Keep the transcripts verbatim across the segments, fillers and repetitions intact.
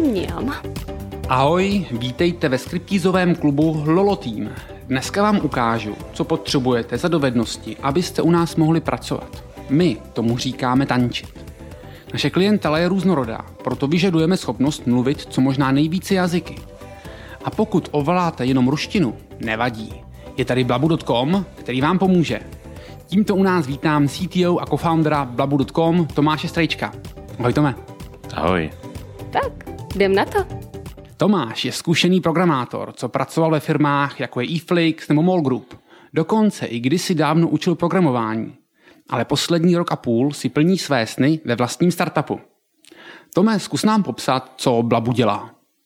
Mňam. Ahoj, vítejte ve skriptízovém klubu Lolo Team. Dneska vám ukážu, co potřebujete za dovednosti, abyste u nás mohli pracovat. My tomu říkáme tančit. Naše klientela je různorodá, proto vyžadujeme schopnost mluvit co možná nejvíce jazyky. A pokud ovládáte jenom ruštinu, nevadí. Je tady blabu tečka com, který vám pomůže. Tímto u nás vítám C T O a co-foundera blabu tečka com Tomáše Strejčka. Ahoj Tome. Ahoj. Tak, jdem na to. Tomáš je zkušený programátor, co pracoval ve firmách jako je eFlix nebo Mall Group. Dokonce i kdysi dávno učil programování. Ale poslední rok a půl si plní své sny ve vlastním startupu. Tome, zkus nám popsat, co Blabu dělá.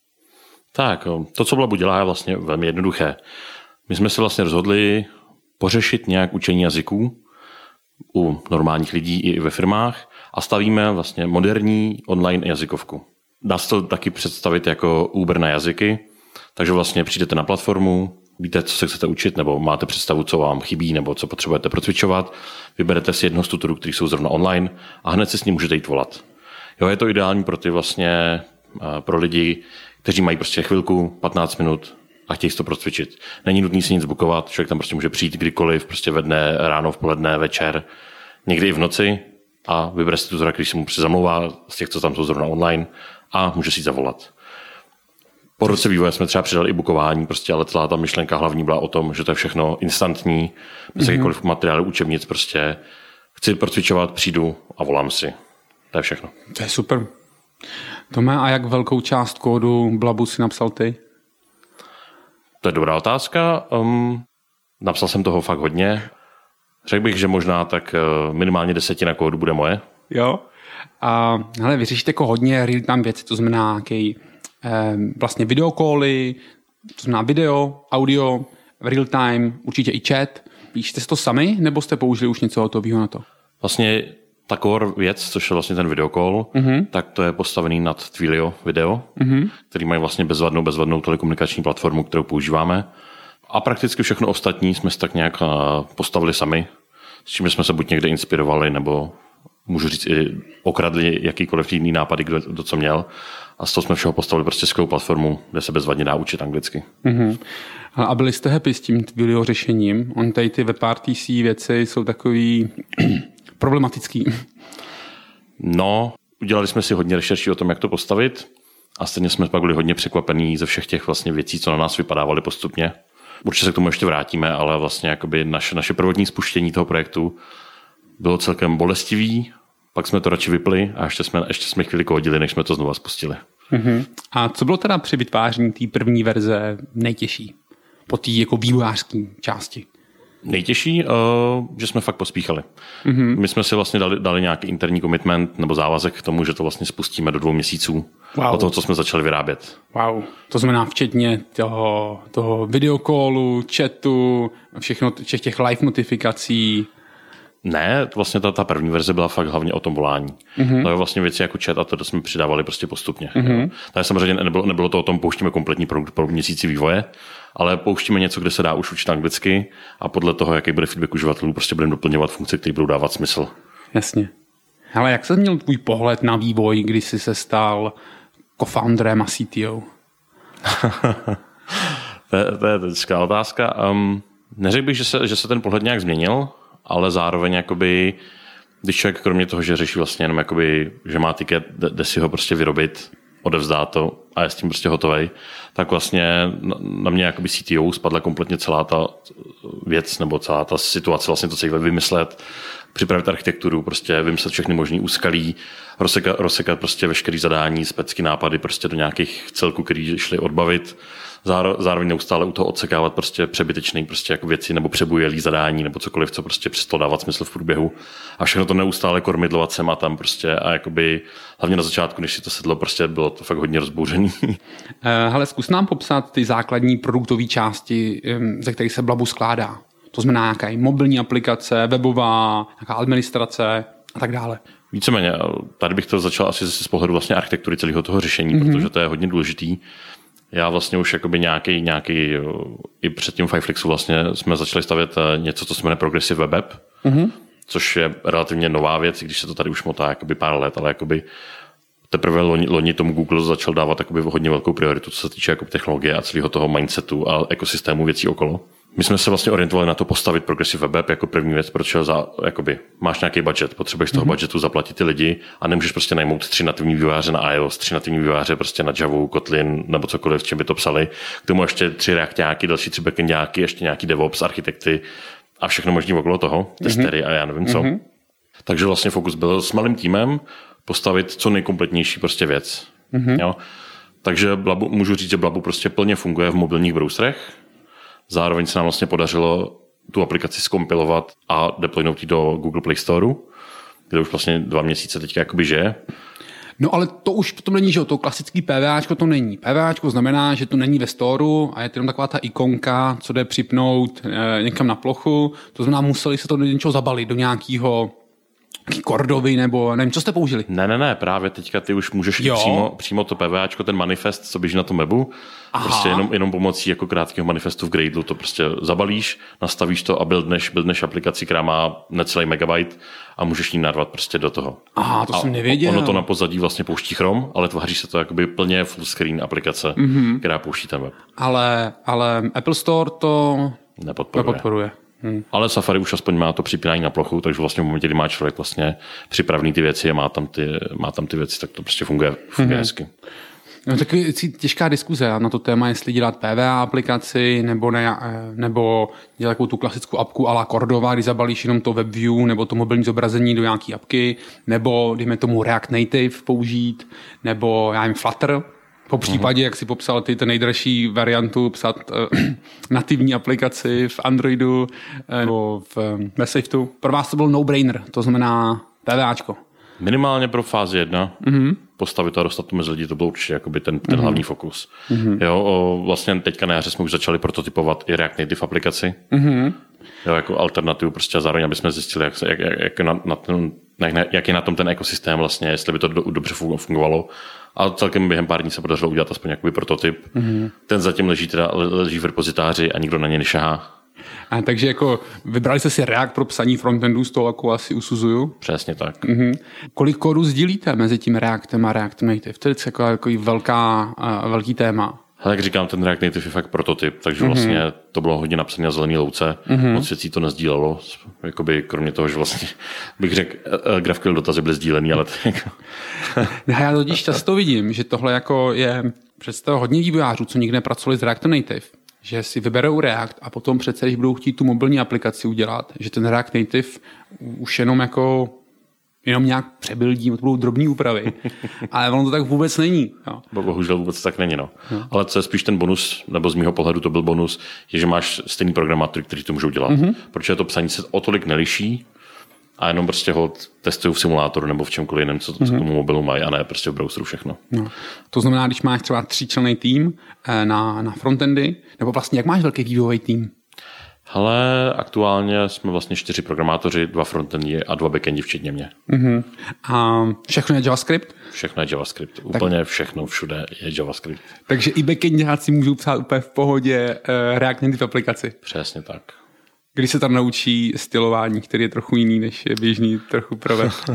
Tak, to, co Blabu dělá, je vlastně velmi jednoduché. My jsme se vlastně rozhodli pořešit nějak učení jazyků u normálních lidí i ve firmách a stavíme vlastně moderní online jazykovku. Dá se to taky představit jako Uber na jazyky, takže vlastně přijdete na platformu, víte, co se chcete učit, nebo máte představu, co vám chybí, nebo co potřebujete procvičovat, vyberete si jednoho z tutorů, kteří jsou zrovna online a hned si s ním můžete jít volat. Jo, je to ideální pro ty vlastně, pro lidi, kteří mají prostě chvilku, patnáct minut a chtějí si to procvičit. Není nutný si nic bookovat, člověk tam prostě může přijít kdykoliv, prostě ve dne, ráno, v poledne, večer, někdy i v noci a vybere si tutora, který si mu zamlouvá z těch, co tam jsou zrovna online a může si jít zavolat. Po roce vývoje jsme třeba přidali i bookování, prostě, ale celá ta myšlenka hlavní byla o tom, že to je všechno instantní, bez mm-hmm. jakýkoliv materiálu, učebnic, prostě chci procvičovat, přijdu a volám si. To je všechno. To je super. Tome, a jak velkou část kódu Blabu si napsal ty? To je dobrá otázka. Um, napsal jsem toho fakt hodně. Řekl bych, že možná tak minimálně desetina kódu bude moje. Jo. A hele, vy řešíte jako hodně real-time věci, to znamená nějaký eh, vlastně videokoly, to znamená video, audio, real-time, určitě i chat. Píšete si to sami, nebo jste použili už něco hotového na to? Vlastně ta core věc, což je vlastně ten videokol, mm-hmm. tak to je postavený nad Twilio video, mm-hmm. který mají vlastně bezvadnou, bezvadnou telekomunikační platformu, kterou používáme. A prakticky všechno ostatní jsme si tak nějak postavili sami, s čím jsme se buď někde inspirovali, nebo můžu říct i okradli jakýkoliv jiný nápady, kdo, kdo co měl. A z toho jsme všeho postavili prostě skvělou platformu, kde se bezvadně dá učit anglicky. Mm-hmm. A byli jste happy s tím Twilio řešením? On tady ty WebRTC věci jsou takový problematický. No, udělali jsme si hodně rešerší o tom, jak to postavit a stejně jsme pak byli hodně překvapení ze všech těch vlastně věcí, co na nás vypadávaly postupně. Určitě se k tomu ještě vrátíme, ale vlastně jakoby naše, naše prvotní spuštění toho projektu bylo celkem bolestivý, pak jsme to radši vypli a ještě jsme, ještě jsme chvíli kódili, než jsme to znova spustili. Uh-huh. A co bylo teda při vytváření té první verze nejtěžší? Po té jako vývojářské části? Nejtěžší, uh, že jsme fakt pospíchali. Uh-huh. My jsme si vlastně dali, dali nějaký interní commitment nebo závazek k tomu, že to vlastně spustíme do dvou měsíců wow. od toho, co jsme začali vyrábět. Wow, to znamená včetně toho, toho videokolu, chatu, všechno, všech těch live notifikací. Ne, vlastně ta, ta první verze byla fakt hlavně o tom volání. Mm-hmm. To je vlastně věci jako chat a to jsme přidávali prostě postupně. Mm-hmm. Tady samozřejmě nebylo, nebylo to o tom, pouštíme kompletní produkt po měsíci vývoje, ale pouštíme něco, kde se dá už učit anglicky a podle toho, jaký bude feedback uživatelů, prostě budeme doplňovat funkce, které budou dávat smysl. Jasně. Ale jak se změnil tvůj pohled na vývoj, když jsi se stal co-founderem a C T O? to, je, to je těžká otázka. Um, neřekl bych, že se, že se ten pohled nějak změnil, ale zároveň jakoby, když člověk kromě toho, že řeší vlastně jenom jakoby, že má tiket, jde si ho prostě vyrobit, odevzdá to a je s tím prostě hotovej, tak vlastně na mě jakoby C T O spadla kompletně celá ta věc nebo celá ta situace, vlastně to celé vymyslet, připravit architekturu, prostě vymyslet všechny možný úskalí, rozsekat, rozsekat prostě veškerý zadání, specky, nápady prostě do nějakých celků, který šli odbavit, zároveň neustále u toho odsekávat prostě přebytečný prostě jako věci nebo přebujelý zadání nebo cokoliv, co prostě přestalo dávat smysl v průběhu a všechno to neustále kormidlovat sem a tam prostě a jakoby hlavně na začátku, než si to sedlo, prostě bylo to fakt hodně rozbouřený. Hele, zkus nám popsat ty základní produktové části, ze kterých se Blabu skládá. To znamená nějaká mobilní aplikace, webová, nějaká administrace a tak dále. Víceméně, tady bych to začal asi z pohledu vlastně architektury celého toho řešení, mm-hmm. protože to je hodně důležitý. Já vlastně už jakoby nějaký, nějaký i před tím Fiveflixu vlastně jsme začali stavět něco, co se jmenuje Progressive Web App, mm-hmm. což je relativně nová věc, když se to tady už motá jakoby pár let, ale jakoby teprve loni, loni tomu Google začal dávat takoby hodně velkou prioritu, co se týče jako technologie a celého toho mindsetu a ekosystému věcí okolo. My jsme se vlastně orientovali na to postavit Progressive Web jako první věc, protože za, jakoby, máš nějaký budget, potřebuješ z toho mm-hmm. budgetu zaplatit ty lidi a nemůžeš prostě najmout tři nativní vývojáře na iOS, tři nativní vývojáře prostě na Java, Kotlin nebo cokoliv, čím by to psali. K tomu ještě tři reakťáky, další tři backendáky, ještě nějaký DevOps, architekty a všechno možný okolo toho, testery mm-hmm. a já nevím co. Mm-hmm. Takže vlastně fokus byl s malým týmem postavit co nejkompletnější prostě věc. Mm-hmm. Jo? Takže Blabu, můžu říct, že Blabu prostě plně funguje v mobilních browserech. Zároveň se nám vlastně podařilo tu aplikaci zkompilovat a deploynout ji do Google Play Store, kde už vlastně dva měsíce teďka jakoby žije. No ale to už potom není, že jo, to klasický PVAčko to není. PVAčko znamená, že to není ve storu a je to jenom taková ta ikonka, co jde připnout e, někam na plochu. To znamená, museli se to do něčeho zabalit, do nějakého Cordovy nebo nevím, co jste použili? Ne, ne, ne, právě teďka ty už můžeš přímo, přímo to PVAčko, ten manifest, co běží na tom webu, Aha. prostě jenom, jenom pomocí jako krátkého manifestu v Gradle to prostě zabalíš, nastavíš to a buildneš, buildneš aplikaci, která má necelý megabyte a můžeš jí narvat prostě do toho. Aha, to a jsem nevěděl. Ono to na pozadí vlastně pouští Chrome, ale tváří se to jakoby plně full screen aplikace, mm-hmm. která pouští ten web. Ale, ale Apple Store to nepodporuje. nepodporuje. Hmm. Ale Safari už aspoň má to připínání na plochu, takže vlastně v momentě, kdy má člověk vlastně připravený ty věci a má tam ty, má tam ty věci, tak to prostě funguje, funguje hmm. hezky. No, takový těžká diskuze na to téma, jestli dělat P V A aplikaci nebo, ne, nebo dělat takovou tu klasickou apku a la Cordova, kdy zabalíš jenom to WebView nebo to mobilní zobrazení do nějaký apky, nebo dejme tomu React Native použít, nebo já nevím Flutter. Po případě, jak si popsal ty ten nejdražší variantu, psat uh, nativní aplikaci v Androidu uh, nebo v um, Safetu. Pro vás to byl no-brainer, to znamená PVAčko. Minimálně pro fázi jedna. Mm-hmm. Postavit to a dostat to mezi lidi, to byl určitě jakoby ten, ten mm-hmm. hlavní fokus. Mm-hmm. Jo, o, vlastně teďka na jaře jsme už začali prototypovat i React Native aplikaci. Mm-hmm. Jo, jako alternativu prostě a zároveň, aby jsme zjistili, jak, jak, jak, na, na ten, jak, jak je na tom ten ekosystém vlastně, jestli by to do, dobře fungovalo. A celkem během pár dní se podařilo udělat aspoň jakoby prototyp. Mm-hmm. Ten zatím leží, teda, leží v repozitáři a nikdo na něj nešahá. A takže jako vybrali jste si React pro psaní frontendu, z toho jako asi usuzuju. Přesně tak. Mm-hmm. Kolik kódu sdílíte mezi tím Reactem a React Native? To je jako, jako velká, uh, velký téma. Hele, jak říkám, ten React Native je fakt prototyp, takže mm-hmm. vlastně to bylo hodně napsané na zelený louce, mm-hmm. moc věcí to nezdílelo, jakoby kromě toho, že vlastně bych řekl, GraphQL dotazy byly sdílený, ale to jako... Já totiž často vidím, že tohle jako je představa hodně vývojářů, co nikdy nepracovali s React Native, že si vyberou React a potom přece, když budou chtít tu mobilní aplikaci udělat, že ten React Native už jenom jako jenom nějak přebuildí, to budou drobný úpravy, ale ono to tak vůbec není. Jo. Bohužel vůbec tak není. No. Hmm. Ale co je spíš ten bonus, nebo z mýho pohledu to byl bonus, je, že máš stejný programátory, kteří to můžou dělat. Mm-hmm. Protože to psaní se o tolik neliší a jenom prostě ho testují v simulátoru nebo v čemkoliv jiném, co, mm-hmm. co k tomu mobilu mají, a ne prostě v browseru všechno. No. To znamená, když máš třeba tříčlenný tým na, na frontendy, nebo vlastně jak máš velký vývojový tým? Hele, aktuálně jsme vlastně čtyři programátoři, dva frontendi a dva backendi, včetně mě. Uh-huh. A všechno je JavaScript? Všechno je JavaScript. Tak. Úplně všechno, všude je JavaScript. Takže i backendáci můžou psát úplně v pohodě uh, React Native aplikaci? Přesně tak. Když se tam naučí stylování, který je trochu jiný, než je běžný trochu provést.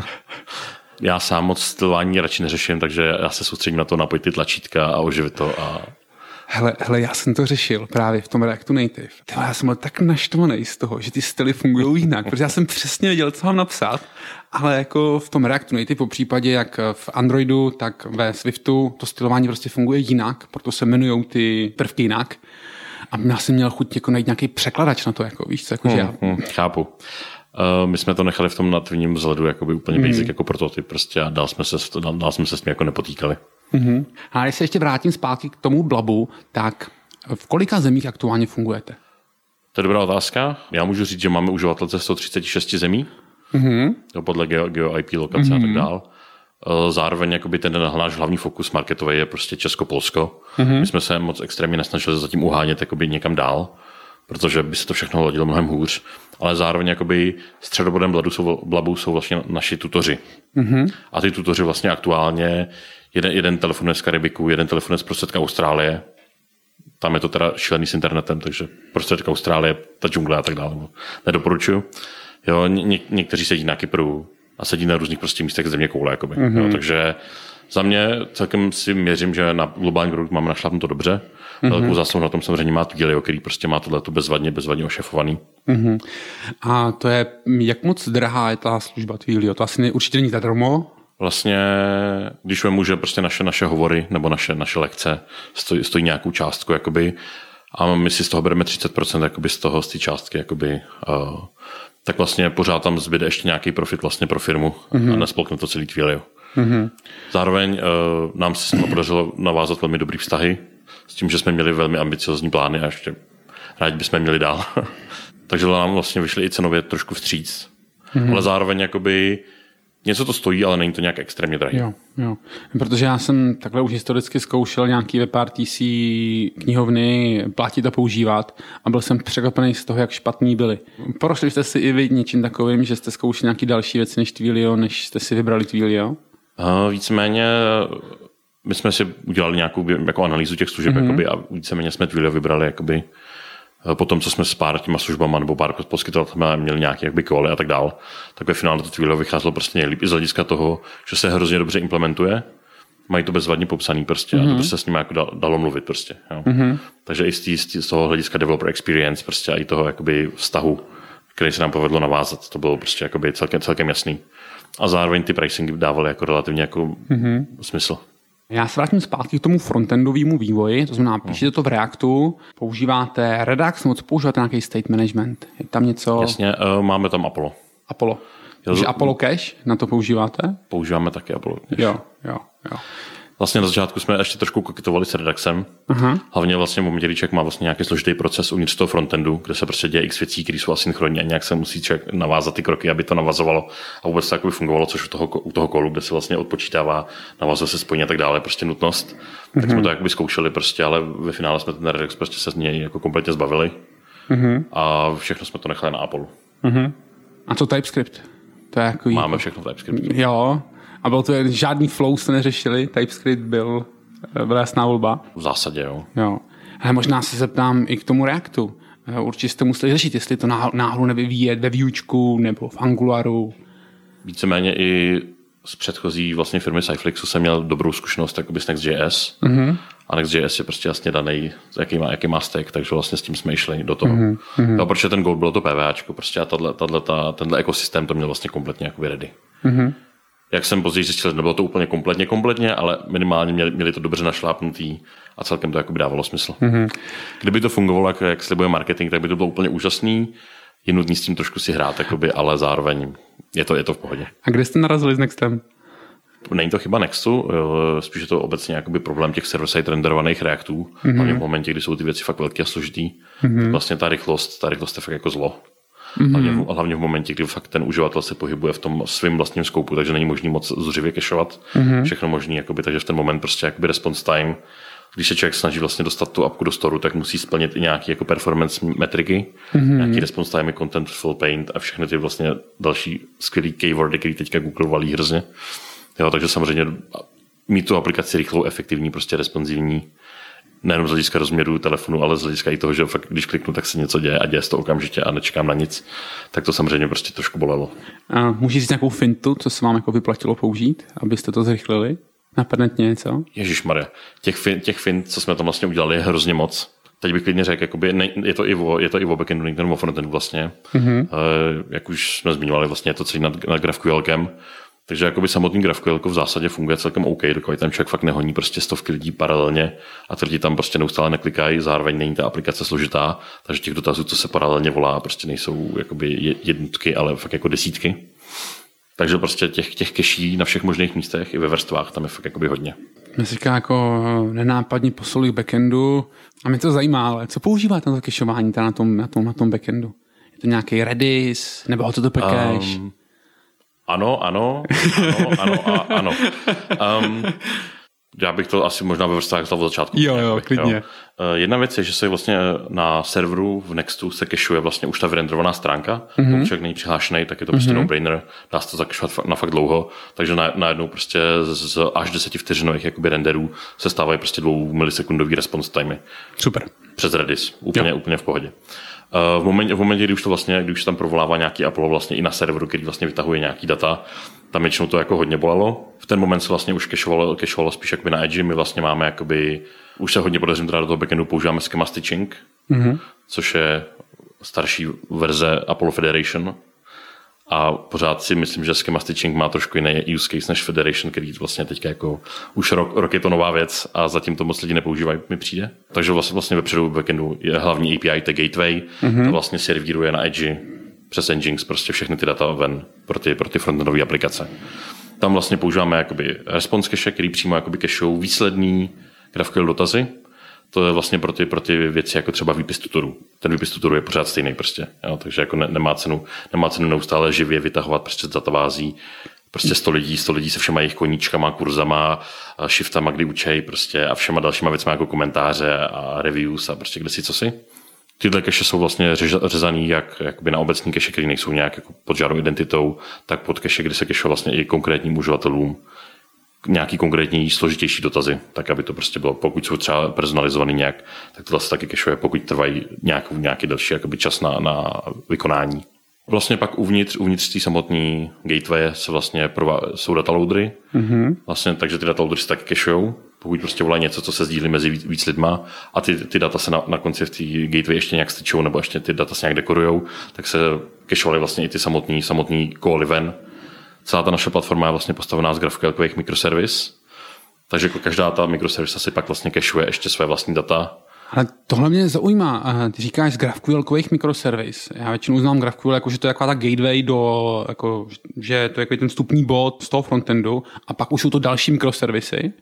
Já sám moc stylování radši neřeším, takže já se soustředím na to, napojit ty tlačítka a oživit to a... Hele, hele, já jsem to řešil právě v tom Reactu Native. Tyhle, já jsem byl tak naštvaný z toho, že ty styly fungují jinak, protože já jsem přesně věděl, co mám napsat, ale jako v tom Reactu Native, po případě jak v Androidu, tak ve Swiftu, to stylování prostě funguje jinak, proto se jmenují ty prvky jinak. A já jsem měl chuť jako najít nějaký překladač na to, jako víš co, jako hmm, že já... Hmm, chápu. Uh, my jsme to nechali v tom nativním vzhledu jakoby úplně basic hmm. jako prototyp prostě a dál jsme se, dál, dál jsme se s tím jako nepotýkali. Mm-hmm. A když se ještě vrátím zpátky k tomu Blabu, tak v kolika zemích aktuálně fungujete? To je dobrá otázka. Já můžu říct, že máme uživatel ze sto třicet šest zemí, mm-hmm. podle geo, geo I P lokace mm-hmm. a tak dál. Zároveň jakoby ten náš hlavní fokus marketový je prostě Česko-Polsko. Mm-hmm. My jsme se moc extrémně nesnažili zatím uhánět jakoby někam dál, protože by se to všechno hladilo mnohem hůř. Ale zároveň jakoby středobodem Blabu jsou, Blabu jsou vlastně naši tutoři. Mm-hmm. A ty tutoři vlastně aktuálně Jeden, jeden telefonuje z Karibiku, jeden telefonuje z prostředka Austrálie. Tam je to teda šílený s internetem, takže prostředka Austrálie, ta džungle a tak dále. Nedoporučuju. Jo, ně, někteří sedí na Kypru a sedí na různých prostě místech země koule. Jakoby. Mm-hmm. Jo, takže Za mě celkem si měřím, že na globální produkt máme našlápnuto dobře. Mm-hmm. Velkou zásluhu na tom samozřejmě má Twilio, který prostě má tohleto bezvadně, bezvadně ošefovaný. Mm-hmm. A to je, jak moc drahá je ta služba Twilio? To asi ne, určitě není zadarmo? Vlastně, když vemu, že prostě naše, naše hovory nebo naše, naše lekce stojí, stojí nějakou částku, jakoby, a my si z toho bereme třicet procent jakoby z toho, z té částky, jakoby, uh, tak vlastně pořád tam zbyde ještě nějaký profit vlastně pro firmu mm-hmm. a nespolkne to celý Twilio. Mm-hmm. Zároveň uh, nám se s nimi podařilo navázat velmi dobrý vztahy, s tím, že jsme měli velmi ambiciozní plány a ještě rádi bychom měli dál. Takže nám vlastně vyšli i cenově trošku vstříc. Mm-hmm. Ale zároveň jakoby něco to stojí, ale není to nějak extrémně drahé. Jo, jo. Protože já jsem takhle už historicky zkoušel nějaký web R T C knihovny platit a používat a byl jsem překvapený z toho, jak špatný byli. Prošli jste si i vy něčím takovým, že jste zkoušeli nějaký další věci než Twilio, než jste si vybrali Twilio? Uh, víceméně my jsme si udělali nějakou jako analýzu těch služeb mm-hmm. jakoby, a víceméně jsme Twilio vybrali jakoby, po tom, co jsme s pár těma službama nebo pár poskytovatelů měli nějaké jakoby koly a tak dál, tak ve finále to Twilio vycházelo prostě nejlíp i z hlediska toho, že se hrozně dobře implementuje, mají to bezvadně popsaný prostě mm-hmm. a dobře se s nimi jako dalo mluvit prostě. Jo. Mm-hmm. Takže i z, tý, z toho hlediska developer experience prostě a i toho jakoby vztahu, který se nám povedlo navázat, to bylo prostě jakoby celkem, celkem jasný. A zároveň ty pricingy dávaly jako relativně jako mm-hmm. smysl. Já se vrátím zpátky k tomu frontendovému vývoji, to znamená, píšete to v Reactu, používáte Redux, nebo co používáte nějaký state management? Je tam něco? Jasně, uh, máme tam Apollo. Apollo. Takže Apollo Cache, na to používáte? Používáme taky Apollo Cache. Jo, jo, jo. Vlastně na začátku jsme ještě trošku koketovali s Reduxem. Uh-huh. Hlavně vlastně v momentě, kdy člověk má vlastně nějaký složitý proces uvnitř toho frontendu, kde se prostě děje x věcí, které jsou asynchronní a nějak se musí člověk navázat ty kroky, aby to navazovalo a vůbec to jakoby fungovalo, což u toho, u toho kolu, kde se vlastně odpočítává, navazuje se spojení a tak dále, prostě nutnost. Uh-huh. Tak jsme to jakoby zkoušeli prostě, ale ve finále jsme ten Redux prostě se z něj jako kompletně zbavili. Uh-huh. A všechno jsme to nechali na Apollo. Uh-huh. A co TypeScript? To je jako Máme všechno v TypeScriptu. Jo. A byl to žádný flow, jste neřešili? TypeScript byl, byl jasná volba? V zásadě, jo. jo. Ale možná se zeptám i k tomu Reactu. Určitě jste museli řešit, jestli to náhodou nevyvíjet ve Vuečku nebo v Angularu. Víceméně i z předchozí vlastně firmy Cyflixu jsem měl dobrou zkušenost jakoby s Next.js. Mm-hmm. A Next.js je prostě jasně daný, jaký má, jaký má stack, takže vlastně s tím jsme šli do toho. Mm-hmm. No, protože ten Gold bylo to PVAčko, prostě a tato, tato, tato, tenhle ekosystém to měl vlastně kompletně jakoby ready. Mm-hmm. Jak jsem později zjistil, nebylo to úplně kompletně kompletně, ale minimálně měli, měli to dobře našlápnutý a celkem to jakoby dávalo smysl. Mm-hmm. Kdyby to fungovalo, jak, jak slibuje marketing, tak by to bylo úplně úžasný. Je nutný s tím trošku si hrát, jakoby, ale zároveň je to, je to v pohodě. A kde jste narazili s Nextem? Není to chyba Nextu, spíš je to obecně jakoby problém těch server-side renderovaných Reactů. Mm-hmm. Hlavně v momentě, kdy jsou ty věci fakt velké a složitý. Mm-hmm. Vlastně ta rychlost, ta rychlost je fakt jako zlo. Mm-hmm. Hlavně, v, hlavně v momentě, kdy fakt ten uživatel se pohybuje v tom svým vlastním skoupu, takže není možný moc zuřivě kešovat. Mm-hmm. Všechno možný, jakoby, takže v ten moment prostě jakoby response time, když se člověk snaží vlastně dostat tu apku do storu, tak musí splnit i nějaké jako performance metriky, mm-hmm. nějaký response time, content, full paint a všechny ty vlastně další skvělý keywordy, které teďka Google valí hrozně. Jo, takže samozřejmě mít tu aplikaci rychlou, efektivní, prostě responsivní, nejenom z hlediska rozměru telefonu, ale z hlediska i toho, že fakt, když kliknu, tak se něco děje a děje se to okamžitě a nečekám na nic, tak to samozřejmě prostě trošku bolelo. A můžeš říct nějakou fintu, co se vám jako vyplatilo použít, abyste to zrychlili? Napadne něco? Ježišmarja, těch fin, těch fin, co jsme tam vlastně udělali, je hrozně moc. Teď bych klidně řekl, jakoby, ne, je, to i o, je to i o backendu, není o frontendu vlastně. Mm-hmm. E, jak už jsme zmiňovali, vlastně je to celý nad, nad GraphQLkem. Takže jakoby samotný GraphQL v zásadě funguje celkem OK, dokud tam člověk fakt nehoní prostě stovky lidí paralelně a ty lidi tam prostě neustále neklikají, zároveň není ta aplikace složitá, takže těch dotazů, co se paralelně volá, prostě nejsou jakoby jednotky, ale fakt jako desítky. Takže prostě těch, těch cacheí na všech možných místech i ve vrstvách tam je fakt jakoby hodně. Mě se říká jako nenápadně posolí backendu a mě to zajímá, ale co používáte na to cacheování na tom, na tom, na tom backendu? Je to nějaký Redis nebo HTTP cache? Um, Ano, ano, ano, ano, a, ano. Um, já bych to asi možná ve vrstvách vzal od začátku. Jo, jo, klidně. Jo. Jedna věc je, že se vlastně na serveru v Nextu se cacheuje vlastně už ta vyrendrovaná stránka. Mm-hmm. Pokud člověk není přihlášený, tak je to prostě mm-hmm. no-brainer. Dá se to zakešovat na fakt dlouho. Takže najednou prostě z až deseti vteřinových jakoby renderů se stávají prostě dvou milisekundový response timey. Super. Přes Redis. Úplně, úplně v pohodě. V momentě, v momentě, kdy už to vlastně, když tam provolává nějaký Apollo vlastně i na serveru, který vlastně vytahuje nějaký data, tam většinou to jako hodně bolelo. V ten moment se vlastně už cachovalo, cachovalo spíš jakoby na Edge. My vlastně máme jakoby, už se hodně podařím teda do toho backendu používáme schema stitching, mm-hmm. což je starší verze Apollo Federation. A pořád si myslím, že schema stitching má trošku jiný use case než Federation, který vlastně teďka jako už rok, rok je to nová věc a zatím to moc lidi nepoužívají, mi přijde. Takže vlastně, vlastně vepředu v backendu je hlavní A P I, to gateway, mm-hmm. to vlastně servíruje na Edge přes Nginx prostě všechny ty data ven pro ty, pro ty frontendové aplikace. Tam vlastně používáme jakoby response cache, který přímo jakoby cachou výsledný GraphQL dotazy. To je vlastně pro ty, pro ty věci jako třeba výpis tutorů. Ten výpis tutorů je pořád stejný prostě. Jo? Takže jako ne, nemá cenu, nemá cenu neustále živě vytahovat prostě z databází. Prostě sto lidí, sto lidí se všema jejich koníčkama, kurzama, shiftama, kdy učej prostě a všema dalšíma věcma jako komentáře a reviews a prostě kde si co si. Tyhle cache jsou vlastně řezaný jak jakoby na obecní cache, které nejsou nějak jako pod žádnou identitou, tak pod cache, kde se cache vlastně i konkrétním uživatelům nějaký konkrétní složitější dotazy, tak aby to prostě bylo, pokud jsou třeba personalizovaný nějak, tak to se taky cachuje, pokud trvají nějaký, nějaký další jakoby čas na, na vykonání. Vlastně pak uvnitř, uvnitř té samotné gateway se vlastně prová, jsou dataloadery, mm-hmm. vlastně, takže ty dataloadery se taky cachujou, pokud prostě volají něco, co se sdílí mezi víc, víc lidma a ty, ty data se na, na konci v té gateway ještě nějak styčou nebo ještě ty data se nějak dekorujou, tak se cachovaly vlastně i ty samotný, samotný call ven. Celá ta naše platforma je vlastně postavená z GraphQL microservice, takže každá ta microservice si pak vlastně cachuje ještě své vlastní data. Ale tohle mě zaujímá. Ty říkáš z GraphQL microservice. Já většinou znám GraphQL jako, že to je taková ta gateway do, jako, že to je jako ten vstupní bod z toho frontendu a pak už jsou to další mikroservisy.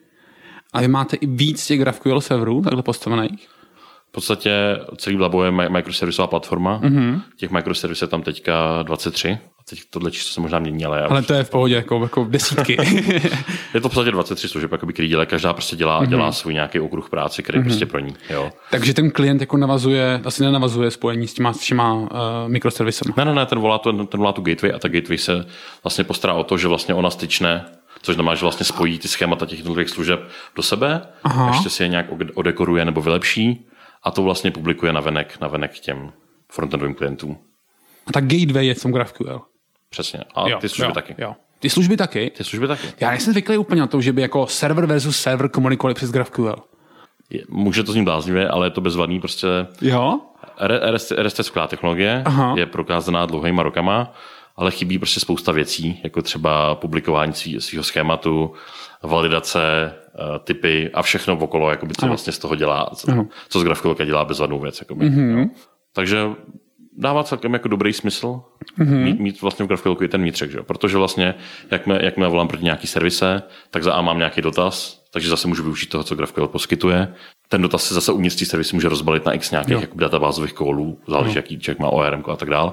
A vy máte i víc těch GraphQL serverů takhle postavených? V podstatě celý Blabo je microservisová platforma. Mm-hmm. Těch microservisů je tam teďka dvacet tři. Teď tohle číslo se možná mění, ale... Ale to je v pohodě, jako, jako desítky. Je to v podstatě dvacet tři služeb, který dělá, každá prostě dělá, mm-hmm. dělá svůj nějaký okruh práce, který mm-hmm. prostě pro ní. Jo. Takže ten klient jako navazuje, asi nenavazuje spojení s těma, s těma uh, mikroservisama. Ne, ne, ne, ten volá, tu, ten volá tu gateway a ta gateway se vlastně postará o to, že vlastně ona styčne, což znamená, že vlastně spojí ty schémata těch jednotlivých služeb do sebe, Aha. ještě si je nějak odekoruje nebo vylepší a to vlastně publikuje navenek, navenek těm frontendovým klientům. A ta gateway je v tom GraphQL. Přesně. A jo, ty služby jo, taky. Jo. Ty služby taky? Ty služby taky. Já nejsem zvyklý úplně na to, že by jako server versus server komunikovali přes GraphQL. Je, může to znít bláznivě, ale je to bezvadný prostě. Jo? R S T skvělá technologie, Aha. je prokázaná dlouhýma rokama, ale chybí prostě spousta věcí, jako třeba publikování svého schématu, validace, typy a všechno okolo, jakoby, co Aha. vlastně z toho dělá, co, co z GraphQL dělá bezvadnou věc. Jakoby, mm-hmm. Takže dává celkem jako dobrý smysl mm-hmm. mít, mít vlastně v GraphQL i ten vnitřek, že? Protože vlastně, jakmile, jakmile volám proti nějaký servise, tak za A mám nějaký dotaz, takže zase můžu využít toho, co GraphQL poskytuje. Ten dotaz se zase uvnitř té servisy může rozbalit na x nějakých jako databázových callů, záleží, no. jaký člověk má O R M a tak dál.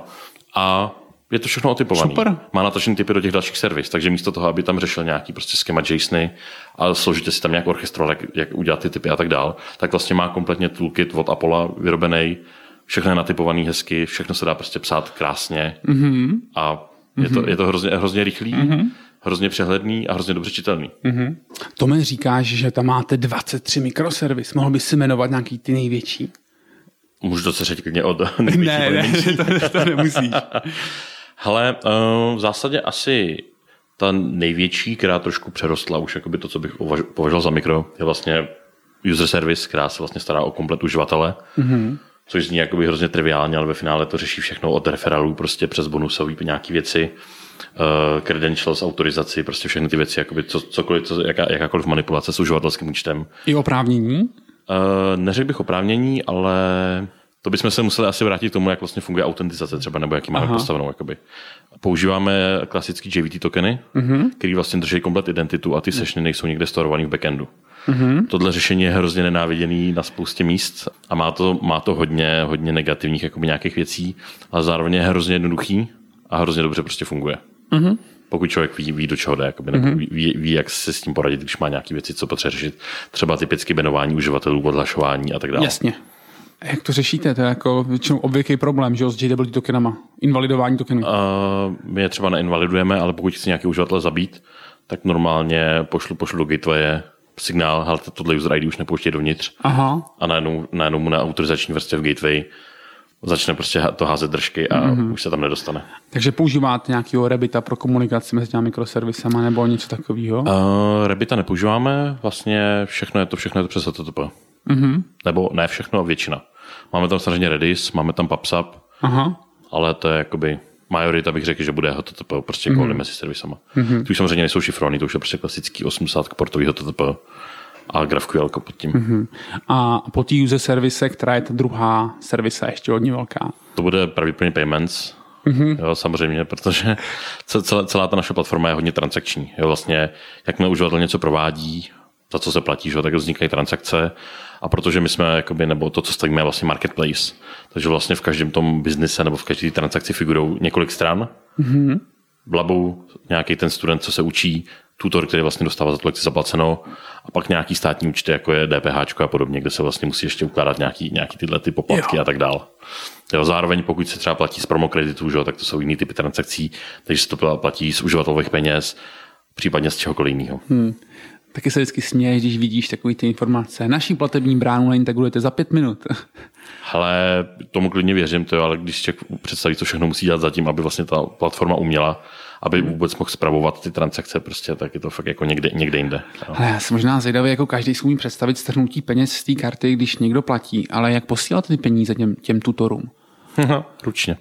A je to všechno otypované. Má natažený typy do těch dalších servis, takže místo toho, aby tam řešil nějaký prostě schema JSONy a složitě si tam nějak orchestroval, jak, jak udělat ty typy a tak dál, tak vlastně má kompletně toolkit od Apollo vyrobený, všechno je natypovaný hezky, všechno se dá prostě psát krásně mm-hmm. a je to, je to hrozně, hrozně rychlý, mm-hmm. hrozně přehledný a hrozně dobře čitelný. Mm-hmm. Tome, říkáš, že tam máte dvacet tři mikroservis. Mohl bys si jmenovat nějaký ty největší? Můžu to se říct klidně od největší. Ne, ne, to, to nemusíš. Hele, v zásadě asi ta největší, která trošku přerostla už jakoby to, co bych považoval za mikro, je vlastně user service, která se vlastně stará o komplet uživatele. Mm-hmm. Což zní jakoby hrozně triviálně, ale ve finále to řeší všechno od referálů prostě přes bonusový nějaký věci, uh, credentials, autorizaci, prostě všechny ty věci, jakoby co, cokoliv, co, jaká, jakákoliv manipulace s uživatelským účtem. I oprávnění? Uh, neřekl bych oprávnění, ale to bychom se museli asi vrátit k tomu, jak vlastně funguje autentizace třeba, nebo jaký máme Aha. postavenou. Jakoby. Používáme klasický J V T tokeny, uh-huh. který vlastně drží komplet identitu a ty sessiony nejsou někde storovaný v backendu. Mm-hmm. Tohle řešení je hrozně nenáviděný na spoustě míst a má to, má to hodně, hodně negativních jakoby nějakých věcí, ale zároveň je hrozně jednoduchý a hrozně dobře prostě funguje. Mm-hmm. Pokud člověk ví, ví do čeho jde, jakoby, nebo mm-hmm. ví, ví, jak se s tím poradit, když má nějaké věci, co potřebuje řešit. Třeba typicky banování uživatelů, odhlašování a tak dále. Jasně. A jak to řešíte? To je jako většinou obvyklý problém, že s J W T tokenama, invalidování tokenů. Uh, my je třeba neinvalidujeme, ale pokud chci nějaký uživatel zabít, tak normálně pošlu, pošlu do gateway signál, hele, tohle user I D už nepouštěj dovnitř. Aha. A najednou, najednou mu na autorizační vrstvě v gateway začne prostě to házet držky a mm-hmm. už se tam nedostane. Takže používáte nějakého Rabbita pro komunikaci mezi těmi mikroservisama nebo něco takového? Uh, Rabbita nepoužíváme, vlastně všechno je to, všechno je to přes H T T P. Mm-hmm. Nebo ne všechno, většina. Máme tam samozřejmě Redis, máme tam PubSub, aha. ale to je jakoby majorita, bych řekl, že bude H T T P prostě mm-hmm. kvůli mezi servisama. Mm-hmm. Ty už samozřejmě nejsou šifrovaný, to už je prostě klasický osmdesát portový H T T P a GraphQL pod tím. Mm-hmm. A po té user service, která je ta druhá servisa ještě hodně velká? To bude pravděpodobně payments, mm-hmm. jo, samozřejmě, protože celá, celá ta naše platforma je hodně transakční. Jo, vlastně, jakmile uživatel něco provádí, za co se platí, že, tak vznikají transakce a protože my jsme, jakoby, nebo to, co stavíme, je vlastně marketplace, takže vlastně v každém tom biznise nebo v každé transakci figurou několik stran. Mm-hmm. Blabou nějaký ten student, co se učí, tutor, který vlastně dostává za to lekci zaplaceno a pak nějaký státní účty, jako je D P H a podobně, kde se vlastně musí ještě ukládat nějaký, nějaký tyhle ty poplatky jo. a tak dál. Jo, zároveň pokud se třeba platí z promokreditu, že, tak to jsou jiný typy transakcí, takže se to platí z uživatelových peněz, případně z čehokoliv jiného. Hmm. Taky se vždycky směješ, když vidíš takový ty informace. Naší platební bránu naintegrujete za pět minut. Ale tomu klidně věřím, to, ale když člověk představí, co všechno musí dělat zatím, aby vlastně ta platforma uměla, aby vůbec mohl spravovat ty transakce, prostě, tak je to fakt jako někde, někde jinde. Ale já jsem možná zvědavý, jako každý si umí představit strhnutí peněz z té karty, když někdo platí, ale jak posíláte ty peníze těm, těm tutorům? Ručně.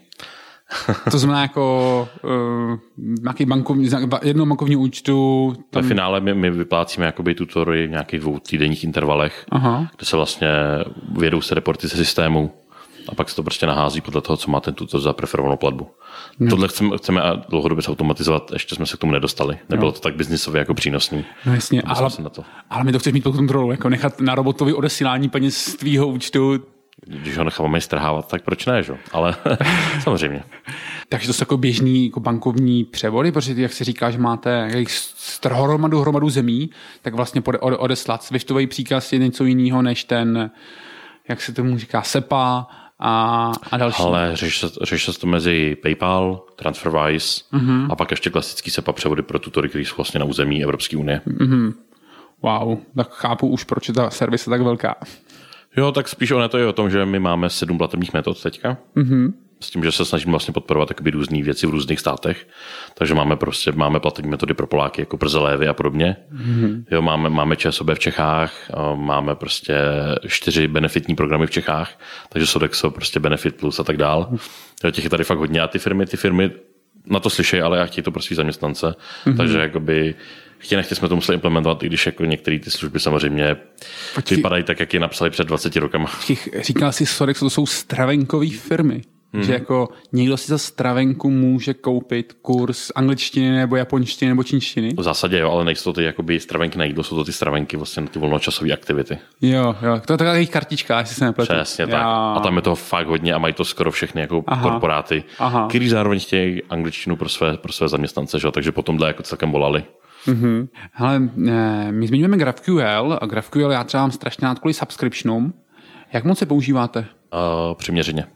To znamená jako uh, nějaký bankovní, jednou bankovní účtu. Tam... Ve finále my, my vyplácíme jakoby tutory v nějakých dvou týdenních intervalech, aha. kde se vlastně vědou se reporty ze systému a pak se to prostě nahází podle toho, co má ten tutor za preferovanou platbu. No. Tohle chceme, chceme dlouhodobě automatizovat, ještě jsme se k tomu nedostali. Nebylo no. to tak biznisově jako přínosný. No jasně, ale, ale my to chceš mít pod kontrolou, jako nechat na robotovi odesílání peněz z tvýho účtu. Když ho necháváme strhávat, tak proč ne, že? Ale samozřejmě. Takže to jsou jako běžný jako bankovní převody, protože jak se říká, že máte hromadu, hromadu zemí, tak vlastně odeslat Swiftový příkaz je něco jiného než ten, jak se tomu říká, SEPA a, a další. Ale řeší se to mezi PayPal, TransferWise uh-huh. a pak ještě klasický SEPA převody pro tutory, který jsou vlastně na území Evropské unie. Uh-huh. Wow, tak chápu už, proč je ta servis tak velká. Jo, tak spíš ono to je o tom, že my máme sedm platebních metod teďka. Mm-hmm. S tím, že se snažíme vlastně podporovat takoby různé věci v různých státech. Takže máme prostě máme platební metody pro Poláky, jako Przelévy a podobně. Mm-hmm. Jo, máme, máme ČSOB v Čechách, máme prostě čtyři benefitní programy v Čechách, takže Sodexo, prostě Benefit Plus a tak dál. Jo, těch je tady fakt hodně a ty firmy, ty firmy na to slyšejí, ale já chtějí to pro svý zaměstnance. Mm-hmm. Takže jakoby chtě nechtě jsme to museli implementovat, i když jako některé ty služby samozřejmě Počkej. vypadají tak, jak je napsali před dvaceti rokama. Říkal jsi, Sodexo, to jsou stravenkové firmy. Hmm. Že jako někdo si za stravenku může koupit kurz angličtiny nebo japonštiny nebo čínštiny? V zásadě jo, ale nejsou to ty jakoby stravenky na jídlo, jsou to ty stravenky vlastně na ty volnočasové aktivity. Jo, jo, to je taková jejich kartička, jestli se nepletu. Přesně tak. A tam je toho fakt hodně a mají to skoro všechny jako aha. korporáty, aha. který zároveň chtějí angličtinu pro své, pro své zaměstnance, že? Takže potom dle jako celkem volali. Mm-hmm. Hele, my zmiňujeme GraphQL a GraphQL já třeba mám strašně rád kvůli subscriptionům. Jak moc se používáte? Uh, přiměřeně.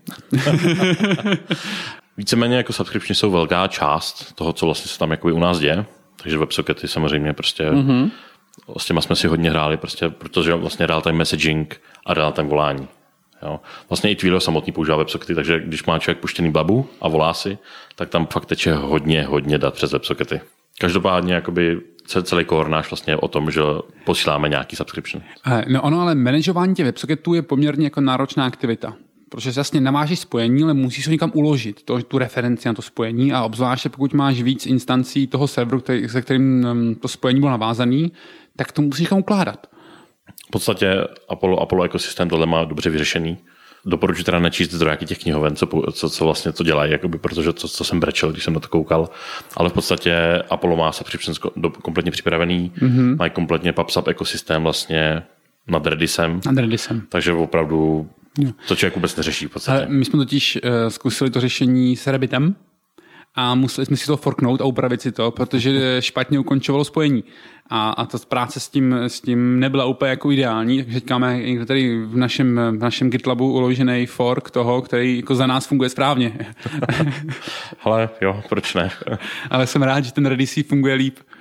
Víceméně jako subscriptiony jsou velká část toho, co vlastně se tam jakoby u nás děje. Takže WebSockety samozřejmě prostě mm-hmm. s těma jsme si hodně hráli, prostě, protože vlastně real-time messaging a real-time volání. Jo. Vlastně i Twilio samotný používá WebSockety, takže když má člověk puštěný blabu a volá si, tak tam fakt teče hodně, hodně dat přes WebSockety. Každopádně jakoby celý core náš vlastně o tom, že posíláme nějaký subscription. No ono, ale manažování těch WebSocketů je poměrně jako náročná aktivita. Protože jasně navážeš spojení, ale musíš ho někam uložit, to, tu referenci na to spojení a obzvláště pokud máš víc instancí toho serveru, který, se kterým to spojení bylo navázaný, tak to musíš někam ukládat. V podstatě Apollo, Apollo ekosystém tohle má dobře vyřešený. Doporučuji teda nečíst zdrojáky těch knihoven, co, co, co vlastně to dělají, jakoby, protože to, co jsem brečel, když jsem na to koukal. Ale v podstatě Apollo má subscription kompletně připravený, mm-hmm. mají kompletně PubSub ekosystém vlastně nad Redisem. Nad Redisem. Takže opravdu to člověk vůbec neřeší v podstatě. Ale my jsme totiž uh, zkusili to řešení s Rabbitem a museli jsme si to forknout a upravit si to, protože špatně ukončovalo spojení. A, a ta práce s tím, s tím nebyla úplně jako ideální, takže říkáme někde tady v našem, v našem GitLabu uložený fork toho, který jako za nás funguje správně. Ale jo, proč ne? Ale jsem rád, že ten Redis funguje líp.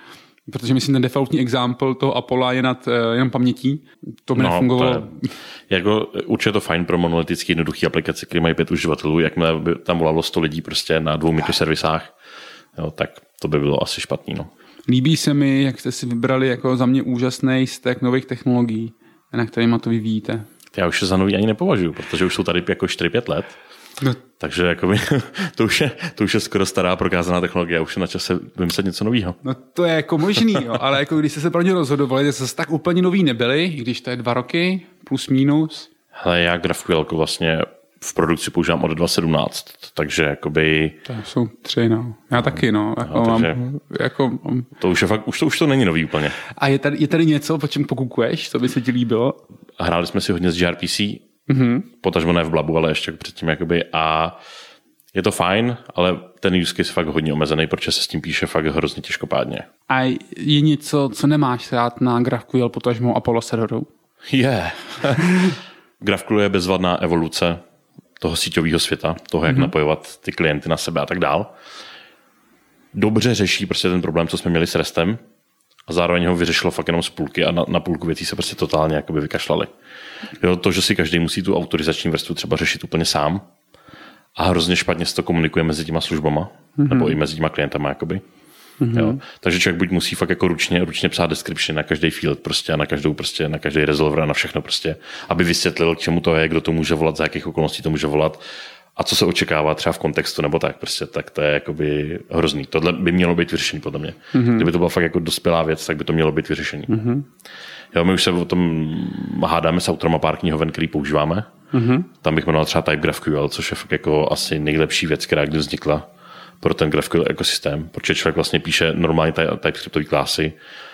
Protože myslím, ten defaultní example toho Apollo je nad uh, jenom pamětí. To by no, nefungovalo. To je, jako, určitě to fajn pro monolitický jednoduchý aplikace, které mají pět uživatelů, jakmile by tam volalo sto lidí prostě na dvou mikroservisách, jo, tak to by bylo asi špatný. No. Líbí se mi, jak jste si vybrali jako za mě úžasný stack nových technologií, na kterýma to vyvíjíte. Já už se za nový ani nepovažuji, protože už jsou tady jako čtyři pět let. No. Takže jakoby, to, už je, to už je skoro stará prokázaná technologie a už je na čase vymyslet něco nového. No to je jako možný, jo, ale jako když jste se pro ně rozhodovali, tak zase tak úplně nový nebyli, i když to je dva roky, plus minus. Hele, já GraphQL vlastně v produkci používám od dva tisíce sedmnáct, takže jakoby... To jsou tři, no. Já taky, no. Jako no takže mám, jako, to už je fakt, už to, už to není nový úplně. A je tady, je tady něco, po čem pokukuješ, co by se ti líbilo? Hráli jsme si hodně s gRPC, mm-hmm. potažmo ne v Blabu, ale ještě předtím jakoby a je to fajn, ale ten use case je fakt hodně omezený, protože se s tím píše fakt hrozně těžkopádně. A je něco, co nemáš rád na GraphQL potažmo Apollo serveru? Je. Yeah. GraphQL je bezvadná evoluce toho síťového světa, toho, jak mm-hmm. napojovat ty klienty na sebe a tak dál. Dobře řeší prostě ten problém, co jsme měli s RESTem a zároveň ho vyřešilo fakt jenom z půlky a na, na půlku věcí se prostě totálně jakoby vykašlali. Jo, to, že si každý musí tu autorizační vrstvu třeba řešit úplně sám a hrozně špatně se to komunikuje mezi těma službama mm-hmm. nebo i mezi těma klientama jakoby. Mm-hmm. Jo. Takže člověk buď musí fakt jako ručně, ručně psát description na každý field prostě a na každou prostě, na každý resolver a na všechno prostě, aby vysvětlil, k čemu to je, kdo to může volat, za jakých okolností to může volat a co se očekává třeba v kontextu nebo tak prostě, tak to je jakoby hrozný. Tohle by mělo být vyřešení podle mě. Mm-hmm. Kdyby to byla fakt jako dospělá věc, tak by to mělo být vyřešení. Mm-hmm. Jo, my už se o tom hádáme s autorama pár knihoven, který používáme. Mm-hmm. Tam bych jmenoval třeba Type GraphQL, což je fakt jako asi nejlepší věc, která kdy vznikla pro ten GraphQL ekosystém, protože člověk vlastně píše normální TypeScriptové klásy,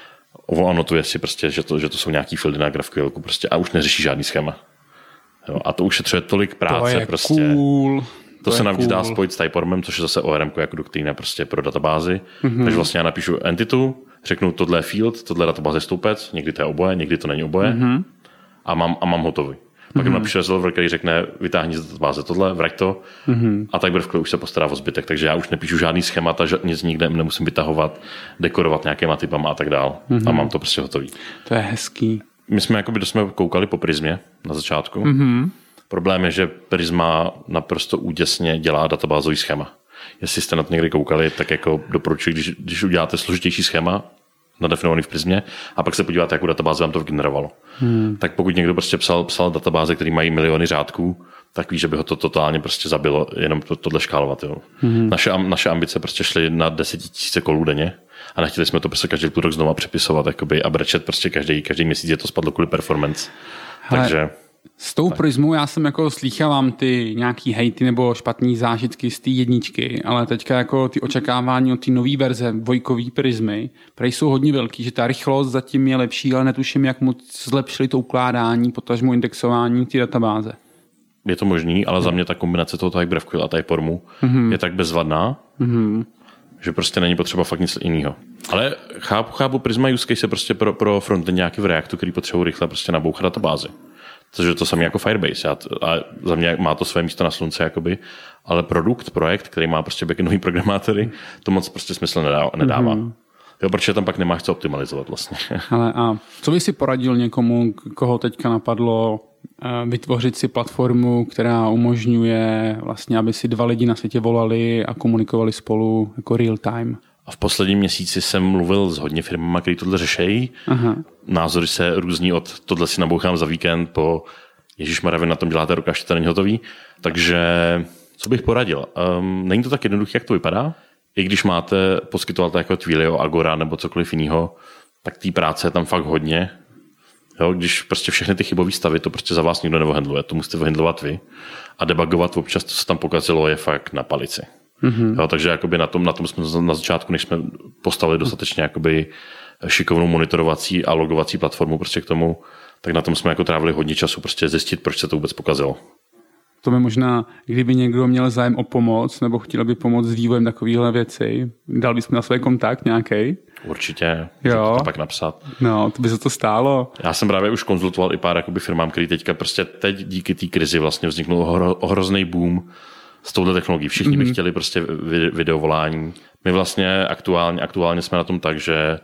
anotuje si prostě, že to, že to jsou nějaký fieldy na GraphQL prostě a už neřeší žádný schéma. Jo, a to už je třeba tolik práce. To je prostě. Cool. To, to se navíc cool. dá spojit s Typeformem, což je zase O R M jako doktrína prostě pro databázy. Mm-hmm. Takže vlastně já napíšu entitu, řeknu tohle je field, tohle je databáze stoupec, někdy to je oboje, někdy to není oboje mm-hmm. a, mám, a mám hotový. Pak mm-hmm. napíšu resolver, který řekne, vytáhni z databáze tohle, vrať to mm-hmm. a tak GraphQL už se postará o zbytek, takže já už nepíšu žádný schémata, nic nikde nemusím vytahovat, dekorovat nějakýma typama a tak dál. Mm-hmm. A mám to prostě hotový. To je hezký. My jsme jakoby, když jsme koukali po Prismě na začátku, mm-hmm. problém je, že Prisma naprosto úděsně dělá databázový schéma. Jestli jste na to někdy koukali, tak jako doporučuji, když, když uděláte složitější schéma, nadefinovaný v Prismě, a pak se podíváte, jakou databázi vám to vygenerovalo. Hmm. Tak pokud někdo prostě psal, psal databáze, které mají miliony řádků, tak ví, že by ho to totálně prostě zabilo, jenom to, tohle škálovat. Jo. Hmm. Naše, naše ambice prostě šly na desetitisíce kolů denně a nechtěli jsme to prostě každý půl rok znova přepisovat jakoby, a brečet prostě každý, každý měsíc je to spadlo kvůli performance. Hele. Takže s tou Prismou já jsem jako slýchávám ty nějaký hejty nebo špatný zážitky z té jedničky, ale teďka jako ty očekávání od té nové verze dvojkový Prismy, prej jsou hodně velký, že ta rychlost zatím je lepší, ale netuším, jak moc zlepšili to ukládání, potažmo indexování té databáze. Je to možný, ale za mě ta kombinace toho Type GraphQL a Typeformu mm-hmm. je tak bezvadná, mm-hmm. že prostě není potřeba fakt nic jiného. Ale chápu, chápu Prisma use case je prostě pro, pro frontend nějaký v Reactu, který potřebují rychle prostě nabouchat databázi. Což je to samé jako Firebase. Já, a za mě má to své místo na slunce, jakoby, ale produkt, projekt, který má prostě backendoví programátory, to moc prostě smysl nedává. nedává. Mm-hmm. Jo, protože tam pak nemáš co optimalizovat vlastně. Ale a co by si poradil někomu, koho teďka napadlo vytvořit si platformu, která umožňuje vlastně, aby si dva lidi na světě volali a komunikovali spolu jako real time? A v posledním měsíci jsem mluvil s hodně firmama, který tohle řešejí. Aha. Názory se různí od tohle si nabouchám za víkend po ježišmarja, vy na tom děláte rok, až to není hotový. Takže co bych poradil? Um, není to tak jednoduché, jak to vypadá. I když máte poskytovatel jako Twilio, Agora nebo cokoliv jiného, tak té práce je tam fakt hodně. Jo, když prostě všechny ty chybové stavy, to prostě za vás nikdo nevohendluje, to musíte vohendlovat vy. A debugovat občas, co se tam pokazilo, je fakt na palici. Mm-hmm. Jo, takže jakoby na tom, na tom jsme na začátku, než jsme postavili dostatečně jakoby šikovnou monitorovací a logovací platformu prostě k tomu, tak na tom jsme jako trávili hodně času prostě zjistit, proč se to vůbec pokazilo. To by možná, kdyby někdo měl zájem o pomoc nebo chtěl by pomoct s vývojem takovýchhle věcí, dal bys mi na svůj kontakt nějaký? Určitě, jo. To pak napsat. No, to by se to stálo. Já jsem právě už konzultoval i pár jakoby firmám, který teďka prostě teď díky té krizi vlastně vzniknul ohro, ohrozný boom s touhle technologií. Všichni by chtěli prostě videovolání. My vlastně aktuálně, aktuálně jsme na tom tak, že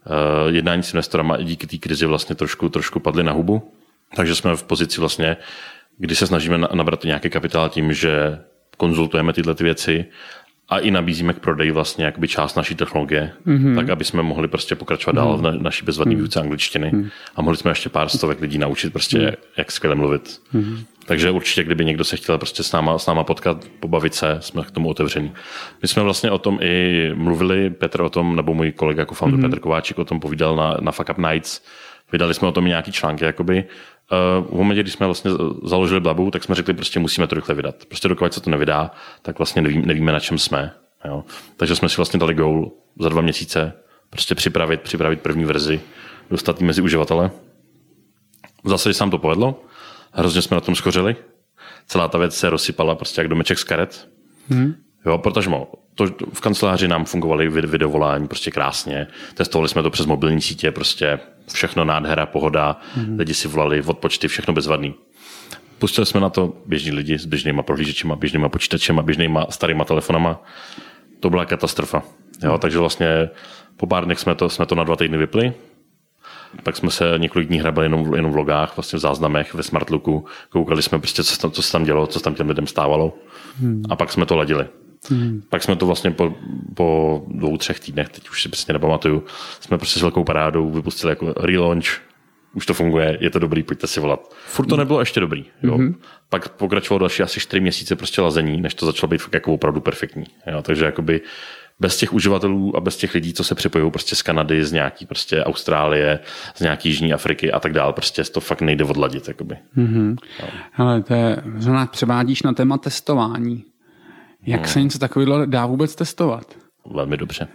jednání s investorama i díky té krizi vlastně trošku, trošku padly na hubu. Takže jsme v pozici vlastně, kdy se snažíme nabrat nějaký kapitál tím, že konzultujeme tyhle ty věci a i nabízíme k prodeji vlastně jakoby část naší technologie, mm-hmm. tak aby jsme mohli prostě pokračovat mm-hmm. dál v na, naší bezvadné mm-hmm. výuce angličtiny mm-hmm. a mohli jsme ještě pár stovek lidí naučit prostě, mm-hmm. jak skvěle mluvit. Mm-hmm. Takže určitě, kdyby někdo se chtěl prostě s náma, s náma potkat, pobavit se, jsme k tomu otevření. My jsme vlastně o tom i mluvili, Petr o tom, nebo můj kolega jako founder mm-hmm. Petr Kováčik o tom povídal na, na Fuck Up Nights. Vydali jsme o tom nějaký články, jakoby. V momentě, kdy jsme vlastně založili Blabu, tak jsme řekli, prostě musíme to rychle vydat. Prostě dokud se to nevydá, tak vlastně nevíme, nevíme na čem jsme. Jo. Takže jsme si vlastně dali goal za dva měsíce prostě připravit, připravit první verzi, dostat ji mezi uživatele. Zase se nám to povedlo, hrozně jsme na tom schořili. Celá ta věc se rozsypala prostě jak domeček z karet. Hmm. Jo, protože to v kanceláři nám fungovaly videovolání prostě krásně. Testovali jsme to přes mobilní sítě, prostě všechno nádhera, pohoda, mm-hmm. lidi si volali, odpočty, všechno bezvadný. Pustili jsme na to běžní lidi s běžnýma prohlížečima, běžnýma počítačema, běžnýma starýma telefonama. To byla katastrofa. Jo, mm. Takže vlastně po pár dnech jsme to, jsme to na dva týdny vypli. Pak jsme se několik dní hrabali jenom, jenom v logách, vlastně v záznamech, ve Smartlooku. Koukali jsme prostě, co, tam, co se tam dělo, co se tam těm lidem stávalo. Mm. A pak jsme to ladili. Hmm. Pak jsme to vlastně po, po dvou, třech týdnech, teď už si přesně nepamatuju, jsme prostě s velkou parádou vypustili jako relaunch, už to funguje, je to dobrý, pojďte si volat. Furt to nebylo ještě dobrý. Jo. Hmm. Pak pokračovalo další asi čtyři měsíce prostě lazení, než to začalo být jako opravdu perfektní. Jo. Takže jakoby bez těch uživatelů a bez těch lidí, co se připojují prostě z Kanady, z nějaký prostě Austrálie, z nějaký Jižní Afriky a tak dál, prostě to fakt nejde odladit. Jakoby. Hmm. Hele, to je, že nás převádíš na téma testování. Jak hmm. se něco takového dá vůbec testovat? Velmi dobře.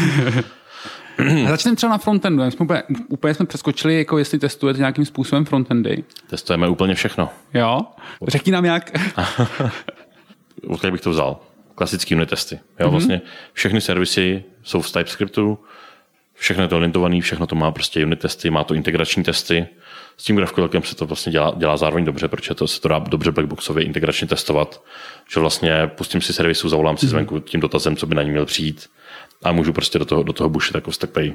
Začneme třeba na frontendu. Jsme úplně, úplně jsme přeskočili, jako jestli testujete nějakým způsobem frontendy. Testujeme úplně všechno. Jo? Řekni nám jak. Odkud bych to vzal? Klasický unit testy. Jo, mm-hmm. Vlastně všechny servisy jsou v TypeScriptu, všechno je to orientované, všechno to má prostě unit testy, má to integrační testy. S tím GraphQLem se to vlastně dělá, dělá zároveň dobře, protože to se to dá dobře blackboxově integračně testovat, že vlastně pustím si servisu, zavolám si zvenku tím dotazem, co by na ní měl přijít a můžu prostě do toho, do toho bušit jako StackPay.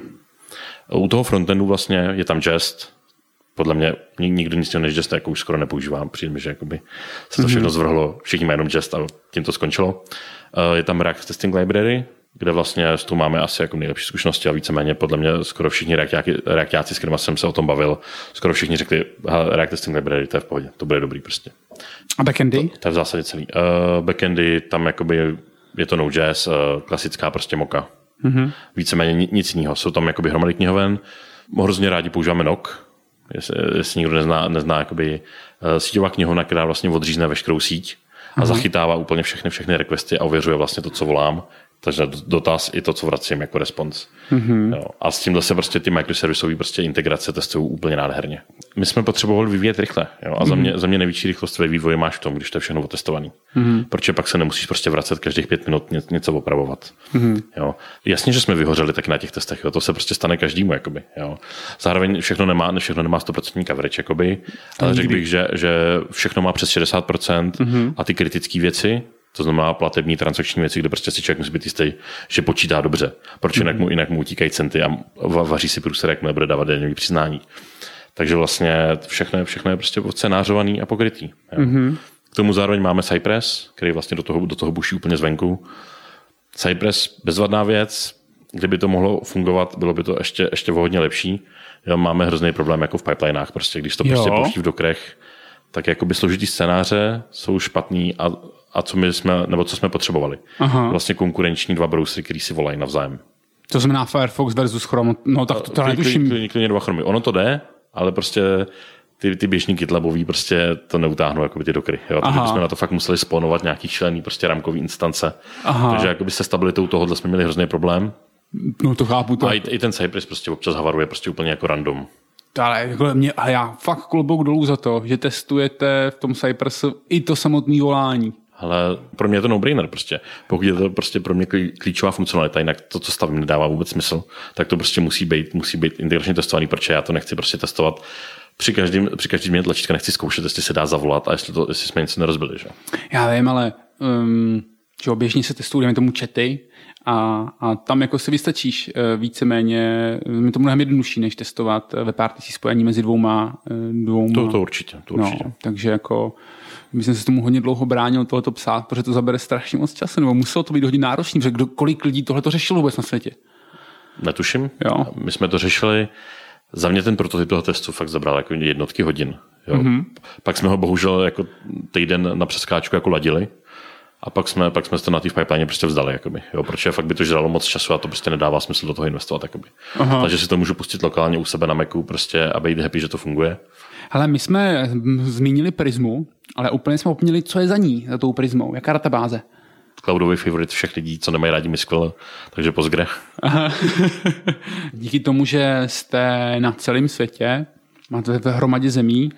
U toho frontendu vlastně je tam Jest, podle mě nikdo nic než Jest jako už skoro nepoužívám, přijde mi, že jakoby se to všechno zvrhlo, všichni mají jenom Jest a tím to skončilo. Je tam React Testing Library, kde vlastně s tou máme asi jako nejlepší zkušenosti a víceméně podle mě skoro všichni reaktáci, s kterými jsem se o tom bavil, skoro všichni řekli, React Testing Library, to je v pohodě, to bude dobrý prostě. A backendy? To, to je v zásadě celý. Uh, backendy, tam jakoby je to Node.js, uh, klasická prostě moka. Mm-hmm. Víceméně nic jiného. Jsou tam jakoby hromady knihoven. Hrozně rádi používáme N O C, jestli, jestli někdo nezná, nezná jakoby, uh, síťová knihovna, která vlastně odřízne veškerou síť a mm-hmm. zachytává úplně všechny, všechny requesty a ověřuje vlastně to, co volám. Takže dotaz i to, co vracím jako response. Mm-hmm. Jo. A s tímhle se prostě ty microservisové prostě integrace testují úplně nádherně. My jsme potřebovali vyvíjet rychle. Jo? A mm-hmm. za, mě, za mě největší rychlost ve vývoji máš v tom, když to je všechno otestovaný. Mm-hmm. Protože pak se nemusíš prostě vracet každých pět minut ně, něco opravovat. Mm-hmm. Jo? Jasně, že jsme vyhořeli taky na těch testech. Jo? To se prostě stane každému. Jakoby, jo? Zároveň všechno nemá, všechno nemá sto procent coverage. Jakoby, ale řekl bych, že, že všechno má přes šedesát procent mm-hmm. a ty kritické věci, to znamená platební transakční věci, kde prostě si člověk musí být jistý, že počítá dobře. Proč jinak mu, jinak mu utíkají centy a vaří si průser, jak mu nebude dávat daňový přiznání. Takže vlastně všechno je, všechno je prostě scénářovaný a pokrytý. Mm-hmm. K tomu zároveň máme Cypress, který vlastně do toho, do toho buší úplně zvenku. Cypress bezvadná věc, kdyby to mohlo fungovat, bylo by to ještě, ještě hodně lepší. Jo, máme hrozný problém jako v pipelinách, prostě, když to jo. prostě pouští v dokrech, tak jakoby složitý scénáře jsou špatný a a co my jsme, nebo co jsme potřebovali. Aha. Vlastně konkurenční dva browsery, který si volají navzájem. To znamená Firefox versus Chrome, no tak to, to netuším. Klidně, klidně dva Chromy. Ono to jde, ale prostě ty, ty běžní GitLabový prostě to neutáhnou jako by ty dokry. Jo? Takže bychom na to fakt museli spawnovat nějaký šílený prostě rámkový instance. Aha. Takže jakoby se stabilitou tohohle jsme měli hrozný problém. No to chápu. To. A i, i ten Cypress prostě občas havaruje prostě úplně jako random. Ale, jako mě, ale já fakt klobouk dolů za to, že testujete v tom Cypressu i to samotné volání. Ale pro mě je to no-brainer prostě. Pokud je to prostě pro mě klíčová funkcionalita, jinak to, co stavím, nedává vůbec smysl, tak to prostě musí být, musí být integračně testovaný, protože já to nechci prostě testovat. Při každém, při každém změně tlačítka nechci zkoušet, jestli se dá zavolat a jestli, to, jestli jsme něco nerozbili. Že? Já vím, ale um, Čo, běžně se testují, dejme tomu chaty a, a tam jako si vystačíš víceméně, mi to mnohem jednodušší, než testovat webRTC spojení mezi dvouma. dvouma. To, to určitě, to určitě. No, takže jako my jsem se tomu hodně dlouho bránil tohoto psát, protože to zabere strašně moc času, nebo muselo to být hodně náročný, protože kdo, kolik lidí tohle to řešilo vůbec na světě? Netuším. Jo. My jsme to řešili, za mě ten prototyp toho testu fakt zabral jako jednotky hodin. Jo. Mm-hmm. Pak jsme ho bohužel jako týden na přeskáčku jako ladili a pak jsme, pak jsme to na té pipeline prostě vzdali. Jakoby, jo, protože fakt by to žralo moc času a to prostě nedává smysl do toho investovat. Jakoby. Takže si to můžu pustit lokálně u sebe na Macu prostě a být happy, že to funguje. Ale my jsme zmínili Prismu, ale úplně jsme opomněli, co je za ní, za tou Prismou. Jaká databáze? Cloudový favorite všech lidí, co nemají rádi MySQL, takže Postgre. Aha. Díky tomu, že jste na celém světě, máte ve hromadě zemí,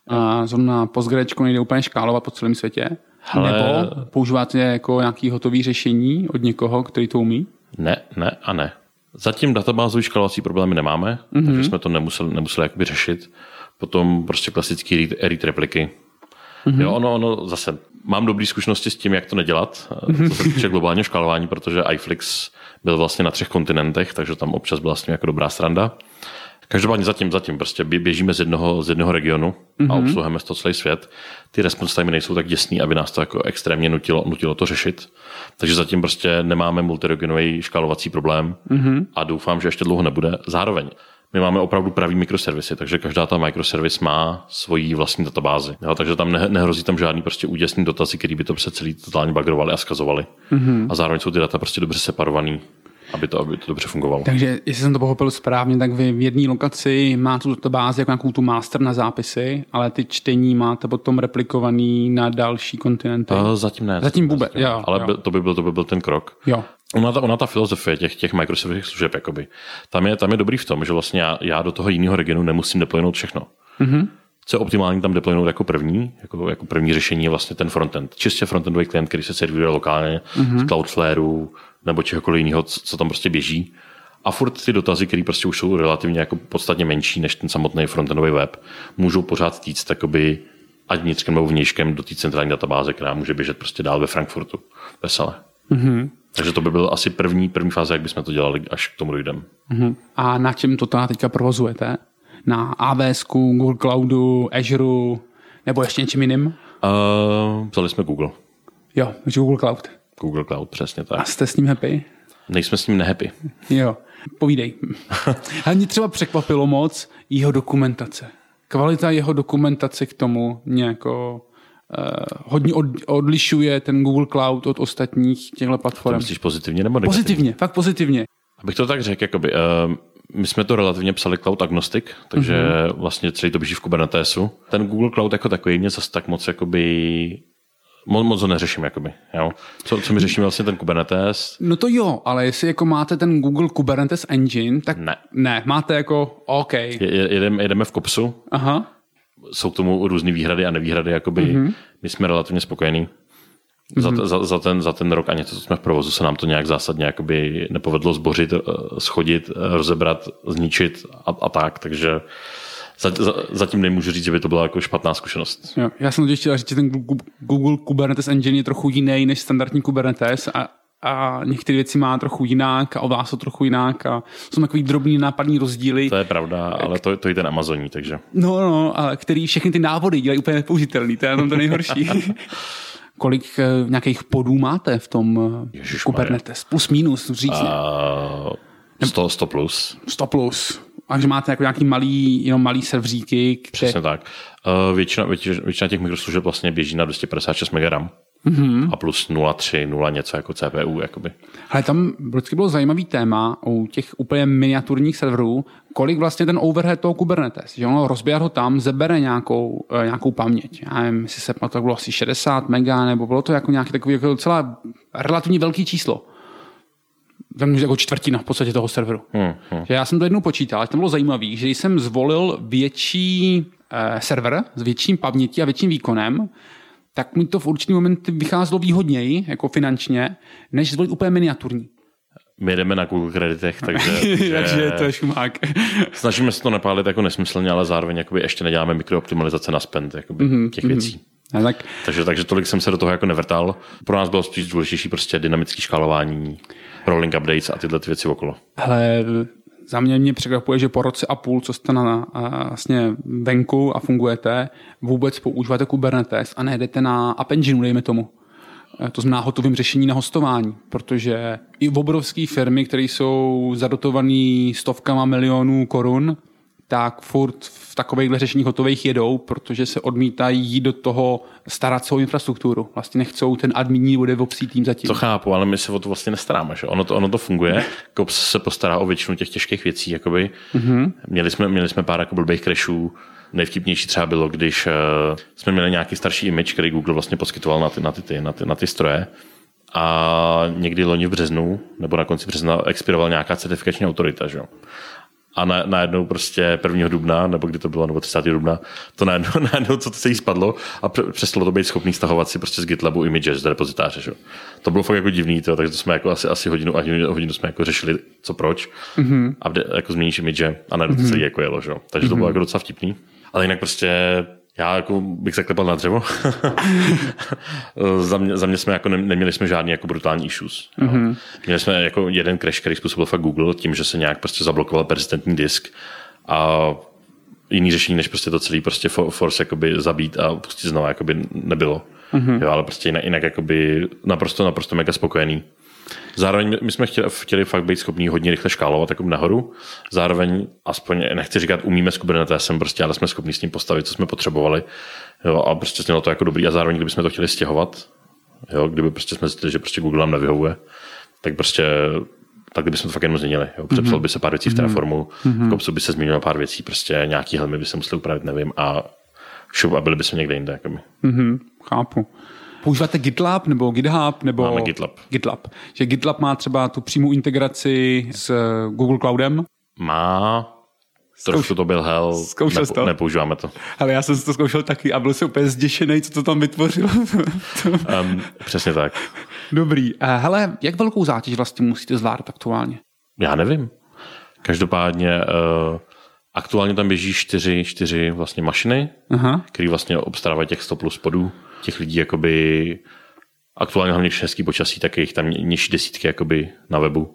a zrovna PostgreSQL nejde úplně škálovat po celém světě, hele, nebo používáte jako nějaký hotový řešení od někoho, který to umí? Ne, ne a ne. Zatím databázový škálovací problémy nemáme, mm-hmm. takže jsme to nemuseli, nemuseli jakoby řešit. Potom prostě klasický read repliky. Mm-hmm. Jo, ono, ono zase mám dobré zkušenosti s tím, jak to nedělat, mm-hmm. co se týče globálního škálování, protože iFlix byl vlastně na třech kontinentech, takže tam občas byla vlastně jako dobrá sranda. Každopádně zatím, zatím prostě běžíme z jednoho, z jednoho regionu mm-hmm. a obsluhujeme to celý svět. Ty response timey nejsou tak děsný, aby nás to jako extrémně nutilo, nutilo to řešit. Takže zatím prostě nemáme multiregionový škálovací problém mm-hmm. a doufám, že ještě dlouho nebude. Zároveň my máme opravdu pravý mikroservisy, takže každá ta microservice má svoji vlastní databázi. Jo, takže tam ne, nehrozí tam žádný prostě úděsný dotazy, který by to přece celý totálně bagrovali a skazovali. Mm-hmm. A zároveň jsou ty data prostě dobře separovaný, aby to, aby to dobře fungovalo. Takže jestli jsem to pochopil správně, tak vy v jedné lokaci máte tu databázi jako nějakou tu master na zápisy, ale ty čtení máte potom replikovaný na další kontinenty. Uh, zatím ne. Zatím vůbec, zatím, jo. Ale jo. To, by byl, to by byl ten krok. Jo. Ona ta, ona ta filozofie těch, těch microservisových služeb, jakoby, tam, je, tam je dobrý v tom, že vlastně já, já do toho jiného regionu nemusím deploynout všechno. Mm-hmm. Co je optimální tam deploynout jako první, jako, jako první řešení je vlastně ten frontend. Čistě frontendový klient, který se servíruje lokálně mm-hmm. z Cloudflareu nebo čehokoliv jiného, co, co tam prostě běží. A furt ty dotazy, které prostě už jsou relativně jako podstatně menší než ten samotný frontendový web, můžou pořád týct takoby ať vnitřkem nebo vnějškem do té centrální databáze, která může běžet prostě dál ve Frankfurtu vesele. Mm-hmm. Takže to by byl asi první, první fáze, jak bychom to dělali, až k tomu dojdeme. Mm-hmm. A na čem to teďka provozujete? Na A W S, Google Cloudu, Azure, nebo ještě něčím jiným? Uh, vzali jsme Google. Jo, Google Cloud. Google Cloud, přesně tak. A jste s ním happy? Nejsme s ním nehappy. Jo, povídej. Ale mě třeba překvapilo moc jeho dokumentace. Kvalita jeho dokumentace k tomu nějako uh, hodně od, odlišuje ten Google Cloud od ostatních těchto platform. To myslíš pozitivně nebo negativně? Pozitivně, fakt pozitivně. Abych to tak řekl, jakoby, uh, my jsme to relativně psali cloud agnostic, takže mm-hmm. vlastně celý to běží v Kubernetesu. Ten Google Cloud jako takový mě zase tak moc jakoby Moc, moc ho neřeším, jakoby. Jo. Co, co my řešíme vlastně ten Kubernetes? No to jo, ale jestli jako máte ten Google Kubernetes Engine, tak ne. Ne, máte jako OK. Je, jedeme, jedeme v kopsu. Aha. Jsou k tomu různý výhrady a nevýhrady, jakoby. Mm-hmm. My jsme relativně spokojení. Mm-hmm. Za, za, za, ten, za ten rok a něco, co jsme v provozu, se nám to nějak zásadně jakoby nepovedlo zbořit, schodit, rozebrat, zničit a, a tak, takže zatím nemůžu říct, že by to byla jako špatná zkušenost. Jo, já jsem totiž chtěl říct, že ten Google Kubernetes Engine je trochu jiný než standardní Kubernetes a, a některé věci má trochu jinak a ovládá to trochu jinak a jsou takový drobný nápadní rozdíly. To je pravda, ale to, to je ten Amazoní, takže. No, no, ale který všechny ty návody dělají úplně nepoužitelný, to je tam to nejhorší. Kolik uh, nějakých podů máte v tom uh, Kubernetes? Plus, minus, říct. Uh, sto, sto plus. sto plus. A že máte jako nějaký malý, jenom malý serveříky. Kde... Přesně tak. Uh, většina, většina, většina těch mikroslužeb vlastně běží na dvě stě padesát šest megaram. Mm-hmm. A plus nula celá tři, nula něco jako C P U. Jakoby. Ale tam vždycky bylo zajímavý téma u těch úplně miniaturních serverů, kolik vlastně ten overhead toho Kubernetes, že ono rozběhat ho tam, zebere nějakou, nějakou paměť. Já nevím, jestli se to bylo asi šedesát mega, nebo bylo to jako nějaký takový jako docela relativně velký číslo. Tam jako čtvrtina v podstatě toho serveru. Hmm, hmm. Já jsem to jednou počítal, ale tam bylo zajímavý, že když jsem zvolil větší eh, server s větším pamětí a větším výkonem, tak mi to v určitý moment vycházelo výhodněji, jako finančně, než zvolit úplně miniaturní. My jdeme na Google kreditech, takže... takže to je šumák. Snažíme se to nepálit jako nesmyslně, ale zároveň jakoby ještě neděláme mikrooptimalizace na spend jakoby, mm-hmm, těch věcí. A tak... takže, takže tolik jsem se do toho jako nevrtal. Pro nás bylo spíš důležitější prostě dynamické škálování, rolling updates a tyhle ty věci okolo. Hele, za mě mě překvapuje, že po roce a půl, co jste na vlastně venku a fungujete, vůbec používáte Kubernetes a nejdete na App Engineu, dejme tomu. To znamená hotovým řešení na hostování, protože i obrovské firmy, které jsou zadotované stovkama milionů korun, tak furt v takovýchhle řešeních hotových jedou, protože se odmítají jít do toho starat svou infrastrukturu. Vlastně nechcou ten adminní bude obsí tým zatím. To chápu, ale my se o to vlastně nestaráme. Že? Ono, to, ono to funguje. Kops se postará o většinu těch těžkých věcí. Jakoby. Mm-hmm. Měli, jsme, měli jsme pár jako blbých crashů. Nejvtipnější třeba bylo, když uh, jsme měli nějaký starší image, který Google vlastně poskytoval na ty, na ty, na ty, na ty stroje. A někdy loni v březnu, nebo na konci března, expirovala nějaká certifikační autorita. Že? A na, najednou prostě prvního dubna, nebo kdy to bylo, nebo třicátého dubna, to najednou, najednou co to se jí spadlo a přestalo to být schopný stahovat si prostě z GitLabu images z repozitáře. Že? To bylo fakt jako divný, to, takže to jsme jako asi, asi hodinu a hodinu, hodinu jsme jako řešili, co proč. Mm-hmm. A de, jako změníš image a najednou to celý jako jelo. Že? Takže mm-hmm. to bylo jako docela vtipný. Ale jinak prostě já jako bych zaklepal na dřevo. za, mě, za mě jsme jako ne, neměli jsme žádný jako brutální issues. Mm-hmm. Měli jsme jako jeden crash, který způsobil fakt Google tím, že se nějak prostě zablokoval persistentní disk a jiný řešení, než prostě to celý prostě force jakoby zabít a pustit znova jakoby nebylo. Mm-hmm. Jo, ale prostě jinak, jinak jakoby naprosto, naprosto mega spokojený. Zároveň my jsme chtěli, chtěli fakt být schopní hodně rychle škálovat jako nahoru. Zároveň aspoň, nechci říkat, umíme s Kubernetesem, prostě, ale jsme schopní s tím postavit, co jsme potřebovali. Jo, a prostě mělo to jako dobrý. A zároveň, kdybychom to chtěli stěhovat, jo, kdyby prostě jsme zjistili, že prostě Google nám nevyhovuje, tak prostě tak kdybychom to fakt jenom změnili. Jo. Přepsal by se pár věcí v Terraformu, mm-hmm. v Kopsu by se změnilo pár věcí, prostě nějaký helmy by se museli upravit, nevím, a šup, a byli by jsme někde jinde. Jako my. Mm-hmm. Chápu. Používáte GitLab nebo GitHub? Nebo Máme GitLab. GitLab. Že GitLab má třeba tu přímou integraci s Google Cloudem? Má. Trošku to byl hell. Nepo, to? Nepoužíváme to. Ale já jsem si to zkoušel taky a byl jsem úplně zděšený, co to tam vytvořilo. um, přesně tak. Dobrý. Hele, jak velkou zátěž vlastně musíte zvládat aktuálně? Já nevím. Každopádně uh, aktuálně tam běží čtyři, čtyři vlastně mašiny, které vlastně obstarávají těch sto plus podů. Těch lidí jakoby aktuálně hlavně hezký počasí, tak je jich tam nižší desítky jakoby na webu.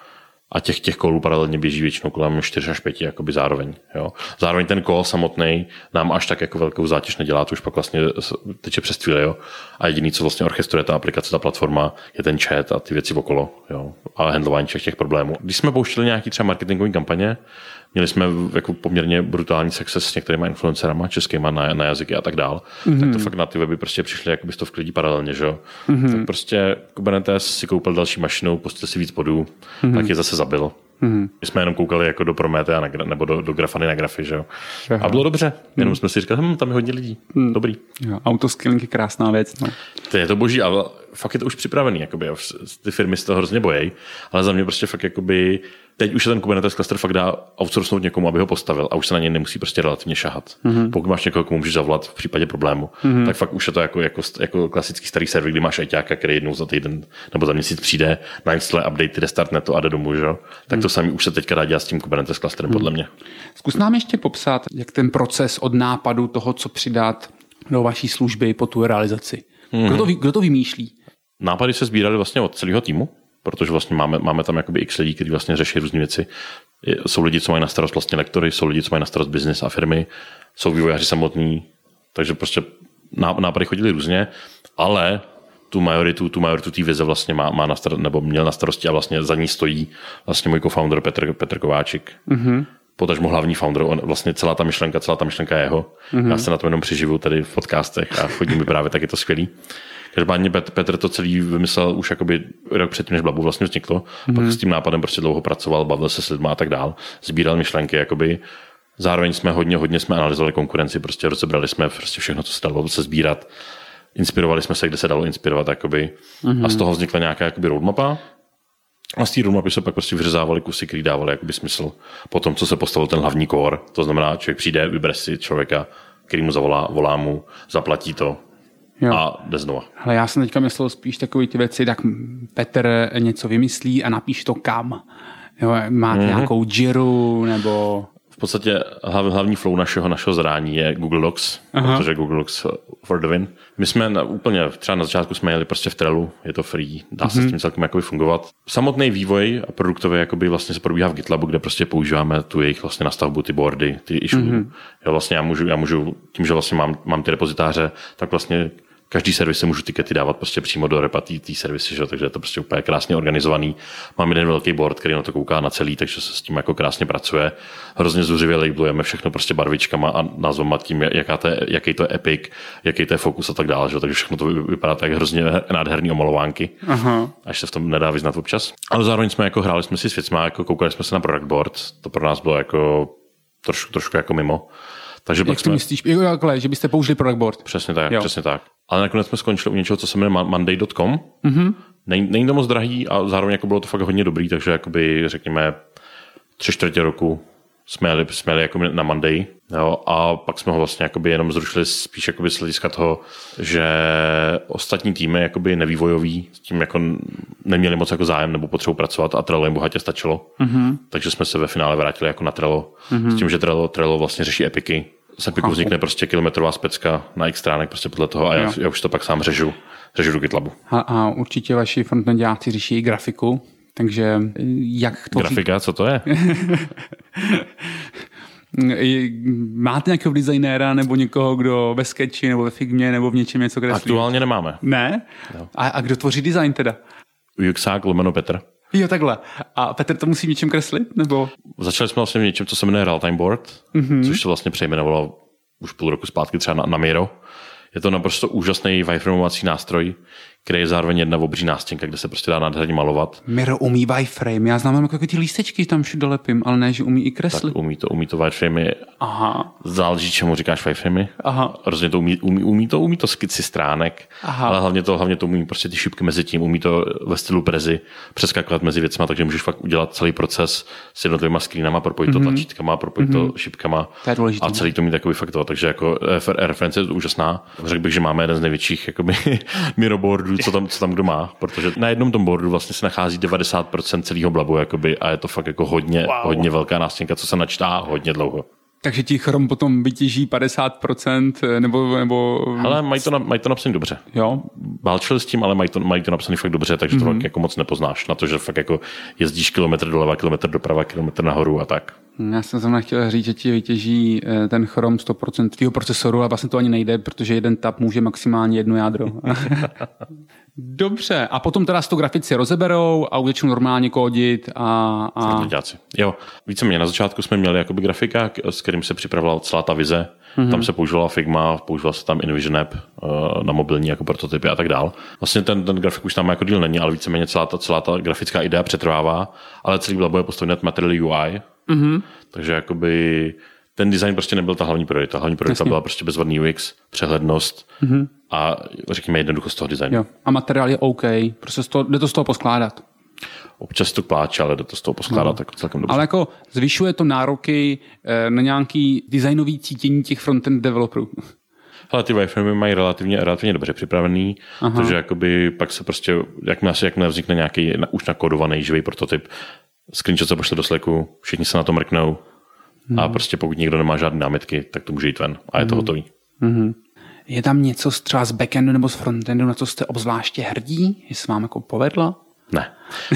A těch, těch kolů paralelně běží většinou kolem čtyři až pět jakoby zároveň. Jo. Zároveň ten call samotný nám až tak jako velkou zátěž nedělá, to už pak vlastně teče přes Twilio. A jediný, co vlastně orchestruje ta aplikace, ta platforma, je ten chat a ty věci okolo. Jo. A handlování všech těch problémů. Když jsme pouštili nějaký třeba marketingové kampaně, měli jsme jako poměrně brutální success s některýma influencerama, českýma na, na jazyky a tak dál. Mm-hmm. Tak to fakt na ty weby prostě přišly jakoby stovky lidí paralelně, že jo. Mm-hmm. Tak prostě Kubernetes si koupil další mašinu, pustil si víc podů, mm-hmm. tak je zase zabil. Mm-hmm. My jsme jenom koukali jako do Prometea nebo do, do Grafany na grafy, že jo. A bylo dobře, jenom mm. jsme si říkali, hm, tam je hodně lidí, mm. dobrý. Jo, autoscaling je krásná věc. No. To je to boží, ale fakt je to už připravený, jakoby, ty firmy se to hrozně bojí, ale za mě prostě fakt jakoby teď už se ten Kubernetes cluster fakt dá outsourcnout někomu, aby ho postavil a už se na něj nemusí prostě relativně šahat. Mm-hmm. Pokud máš někoho, komu můžeš zavolat v případě problému, mm-hmm. tak fakt už je to jako, jako, jako klasický starý server, kdy máš ajťáka, který jednou za týden nebo za měsíc přijde, nainstaluje update, restartne to a jde domů, že? Tak to samý už se teďka dá dělat s tím Kubernetes clusterem, mm-hmm. podle mě. Zkus nám ještě popsat, jak ten proces od nápadu toho, co přidat do vaší služby po tu realizaci. Mm-hmm. Kdo to, kdo to vymýšlí? Nápady se sbíraly vlastně od celého týmu, protože vlastně máme, máme tam jakoby x lidí, kteří vlastně řeší různé věci. Jsou lidi, co mají na starost vlastně lektory, jsou lidi, co mají na starost business a firmy, jsou vývojáři samotní, takže prostě nápady chodily různě, ale tu majoritu, tu majoritu té vize vlastně má, má na starost, nebo měl na starosti a vlastně za ní stojí vlastně můj co-founder Petr, Petr Kováčik. Mm-hmm. Potažmo hlavní founder, on, vlastně celá ta myšlenka, celá ta myšlenka je jeho. Mm-hmm. Já se na to jenom přiživu tady v podcastech a chodím mi právě, tak je to skvělý. Každopádně Petr to celý vymyslel už jakoby rok předtím, než Blabu vlastně vzniklo. Mm-hmm. Pak s tím nápadem prostě dlouho pracoval, bavil se s lidmi a tak dál. Sbíral myšlenky, jakoby. Zároveň jsme hodně, hodně jsme analyzovali konkurenci, prostě rozebrali jsme prostě všechno, co se dalo se sbírat. Inspirovali jsme se, kde se dalo inspirovat, jakoby. Mm-hmm. A z toho vznikla nějaká jakoby roadmapa. A z té roadmapy se pak prostě vyřezávali kusy, který dávali jakoby smysl po tom, co se postavil ten hlavní core. To znamená, člověk přijde, vybere si člověka, který mu zavolá, volá mu, zaplatí to. Jo. A jde znova. Ale já jsem teďka myslel spíš takové ty věci, tak Petr něco vymyslí a napíš to kam. Jo, máte mm-hmm. nějakou Jiru nebo... V podstatě hlav, hlavní flow našeho, našeho zadání je Google Docs, Aha. protože Google Docs for the win. My jsme na, úplně, třeba na začátku jsme jeli prostě v Trellu, je to free, dá se mm-hmm. s tím celkem jakoby fungovat. Samotný vývoj a produktově jakoby vlastně se probíhá v GitLabu, kde prostě používáme tu jejich vlastně nastavbu, ty boardy, ty issue. Mm-hmm. Jo, vlastně já můžu, já můžu, tím, že vlastně mám, mám ty repozitáře, tak vlastně každý servis se můžu tikety dávat prostě přímo do repa té servisy, že? Takže je to prostě úplně krásně organizovaný. Mám jeden velký board, který na to kouká na celý, takže se s tím jako krásně pracuje. Hrozně zuřivě labelujeme všechno prostě barvičkama a názvama tím, jaká to je, jaký to je epic, jaký to je fokus a tak dále. Že? Takže všechno to vypadá tak hrozně nádherný omalovánky, Aha. až se v tom nedá vyznat občas. Ale zároveň jsme jako hráli jsme si s věcma, jako koukali jsme se na product board, to pro nás bylo jako trošku, trošku jako mimo. Takže Jak to jsme... myslíš? Jo, takhle, že byste použili product board. Přesně tak, jo. přesně tak. Ale nakonec jsme skončili u něčeho, co se jmenuje monday tečka com. Mm-hmm. Není, není to moc drahý a zároveň jako bylo to fakt hodně dobrý, takže jakoby řekněme tři čtvrtě roku jsme jeli, jsme jeli jako na Monday, jo, a pak jsme ho vlastně jakoby jenom zrušili spíš jakoby z hlediska toho, že ostatní týmy jakoby nevývojový s tím jako neměli moc jako zájem nebo potřebu pracovat a Trello jim bohatě stačilo. Mm-hmm. Takže jsme se ve finále vrátili jako na Trello. Mm-hmm. S tím, že Trello, Trello vlastně řeší epiky. Z epiku vznikne prostě kilometrová specka na x stránek prostě podle toho a já, já už to pak sám řežu, řežu do GitLabu. A, a určitě vaši frontendáci řeší i grafiku, takže jak to... Grafika, co to je? Máte nějakého designéra nebo někoho, kdo ve Sketchi nebo ve Figmě nebo v něčem něco kreslí? Aktuálně nemáme. Ne? No. A, a kdo tvoří design teda? Juxák lomeno Petr. Jo, takhle. A Petr to musí něčem kreslit? Nebo? Začali jsme vlastně v něčem, co se jmenuje Realtime Board, mm-hmm. což se vlastně přejmenovalo už půl roku zpátky třeba na, na Miro. Je to naprosto úžasný wireframovací nástroj, který je zároveň jedna obří nástěnka, kde se prostě dá nádherně malovat. Miro umí wireframe. Já znám jako ty lístečky tam všude lepím, ale ne, že umí i kreslit. Tak umí to, umí to wireframe. Aha. Záleží, čemu říkáš wireframe. Aha. Rozhodně to umí, umí, umí to, umí to skici stránek, Aha. ale hlavně to, hlavně to umí prostě ty šipky mezi tím, umí to ve stylu Prezi přeskakovat mezi věcma, takže můžeš fakt udělat celý proces s jednotlivými screenama, propojit mm-hmm. to tlačítkama, propojit mm-hmm. to šipkama to a celý to umí takový fakt to, takže jako reference je to úžasná. Řekl bych, že máme jeden z největších jakoby Miro boardů, co tam, co tam kdo má, protože na jednom tom boardu vlastně se nachází devadesát procent celého blabu jakoby, a je to fakt jako hodně, wow. hodně velká nástěnka, co se načítá hodně dlouho. Takže ti Chrome potom vytěží padesát procent nebo... nebo... Ale mají to, na, mají to napsané dobře. Jo. Válčili s tím, ale mají to, mají to napsané fakt dobře, takže mm-hmm. to fakt jako moc nepoznáš na to, že fakt jako jezdíš kilometr doleva, kilometr doprava, kilometr nahoru a tak. Já jsem zrovna chtěl říct, že ti vytěží ten Chrome sto procent tvýho procesoru, ale vlastně to ani nejde, protože jeden tab může maximálně jedno jádro. Dobře, a potom teda to grafici rozeberou a začnou normálně kódit a... a... Jo, víceméně na začátku jsme měli jakoby grafika, s kterým se připravovala celá ta vize. Mm-hmm. Tam se používala Figma, používal se tam InVision App na mobilní jako prototypy a tak dál. Vlastně ten, ten grafik už tam jako díl není, ale víceméně celá ta, celá ta grafická idea přetrvává, ale celý labo je postavený na Material U I, mm-hmm. takže jakoby ten design prostě nebyl ta hlavní priorita. Hlavní priorita Jasně. byla prostě bezvadný U X, přehlednost mm-hmm. a řekněme jednoduchost toho designu. Jo. A materiál je OK, prostě to, jde to z toho poskládat. Občas to pláče, ale jde to z toho poskládat no. tak celkem dobře. Ale jako zvyšuje to nároky na nějaký designový cítění těch frontend developerů. Ale ty wireframey mají relativně, relativně dobře připravený, Aha. takže jakoby pak se prostě, jakmile, jakmile vznikne nějaký už nakodovaný živý prototyp, screenshot se pošle do Slacku, všichni se na to mrknou hmm. a prostě pokud nikdo nemá žádné námitky, tak to může jít ven a je to hmm. hotový. Hmm. Je tam něco třeba z backendu nebo z frontendu, na co jste obzvláště hrdí? Jestli vám jako povedla? Ne.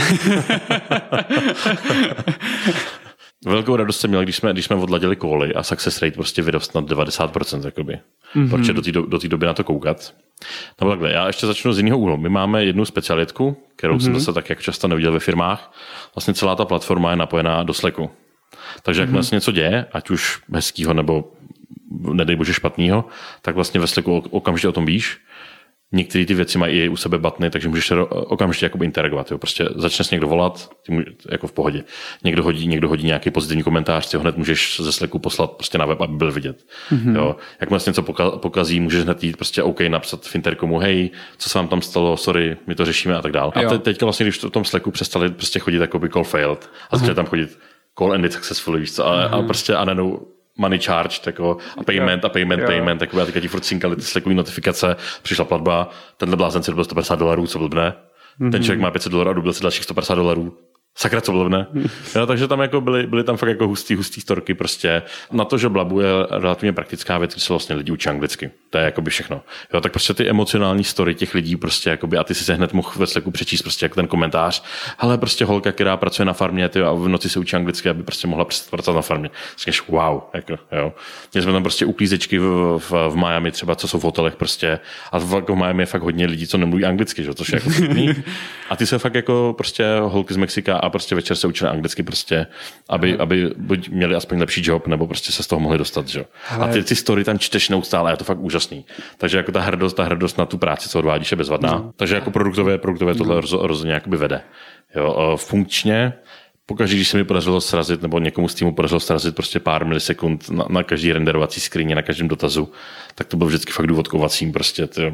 Velkou radost jsem měl, když jsme, když jsme odladili koly a success rate prostě vyrost na devadesát procent, jakoby. Mm-hmm. Protože do té do, do doby na to koukat. No takhle, já ještě začnu z jiného úhlu. My máme jednu specialitku, kterou mm-hmm. jsem zase tak jako často neviděl ve firmách. Vlastně celá ta platforma je napojená do Slacku. Takže jak mm-hmm. vlastně něco děje, ať už hezkýho nebo nedej bože špatnýho, tak vlastně ve Slacku okamžitě o tom víš. Některé ty věci mají i u sebe butny, takže můžeš okamžitě jakoby interagovat. Jo. Prostě začneš někdo volat, ty může, jako v pohodě. Někdo hodí, někdo hodí nějaký pozitivní komentář, ty ho hned můžeš ze Slacku poslat prostě na web, aby byl vidět. Mm-hmm. Jo. Jak vlastně něco pokazí, můžeš hned jít prostě OK, napsat v interkomu, hej, co se vám tam stalo, sorry, my to řešíme a tak dál. A te, teďka vlastně, když v tom Slacku přestali prostě chodit jakoby call failed a začali tam chodit call ended successfully, víš co, a, a prostě a nenou money charged, jako, a payment, a payment, jo. payment, jako, a teďka ti furt cinkali ty Slackový notifikace, přišla platba, tenhle blázen si dobil sto padesát dolarů, co blbne, mm-hmm. ten člověk má pět set dolarů a dobil si dalších sto padesát dolarů, Sakra, co bylo, ne? Jo, takže tam jako byly, byly tam fakt jako hustý, hustý storky prostě. Na to, že Blabu je relativně praktická věc, když se vlastně lidi učí anglicky. To je jakoby všechno. Jo, tak prostě ty emocionální story těch lidí prostě jakoby, a ty si se hned mohl ve Slacku přečíst prostě jako ten komentář. Ale prostě holka, která pracuje na farmě, ty, a v noci se učí anglicky, aby prostě mohla pracovat na farmě. Říkáš, wow, jako, jo. Měli jsme tam prostě uklízečky v, v, v Miami třeba, co jsou v hotelech prostě. A v, v Miami je fakt hodně lidí, co nemluví anglicky, že? Což je jako vtipný. A ty se fakt jako prostě holky z Mexika a prostě večer se učili anglicky prostě, aby, hmm. aby buď měli aspoň lepší job, nebo prostě se z toho mohli dostat, že? Ale... A ty, ty story tam čteš neustále, je to fakt úžasný. Takže jako ta hrdost, ta hrdost na tu práci, co odvádíš, je bezvadná. Hmm. Takže jako produktové, produktové tohle hmm. roz, rozhodně jakoby vede. Jo, funkčně, pokaždé, když se mi podařilo srazit, nebo někomu z týmu podařilo srazit prostě pár milisekund na, na každý renderovací screeně, na každém dotazu, tak to byl vždycky fakt důvod k ovacím prostě. Ty.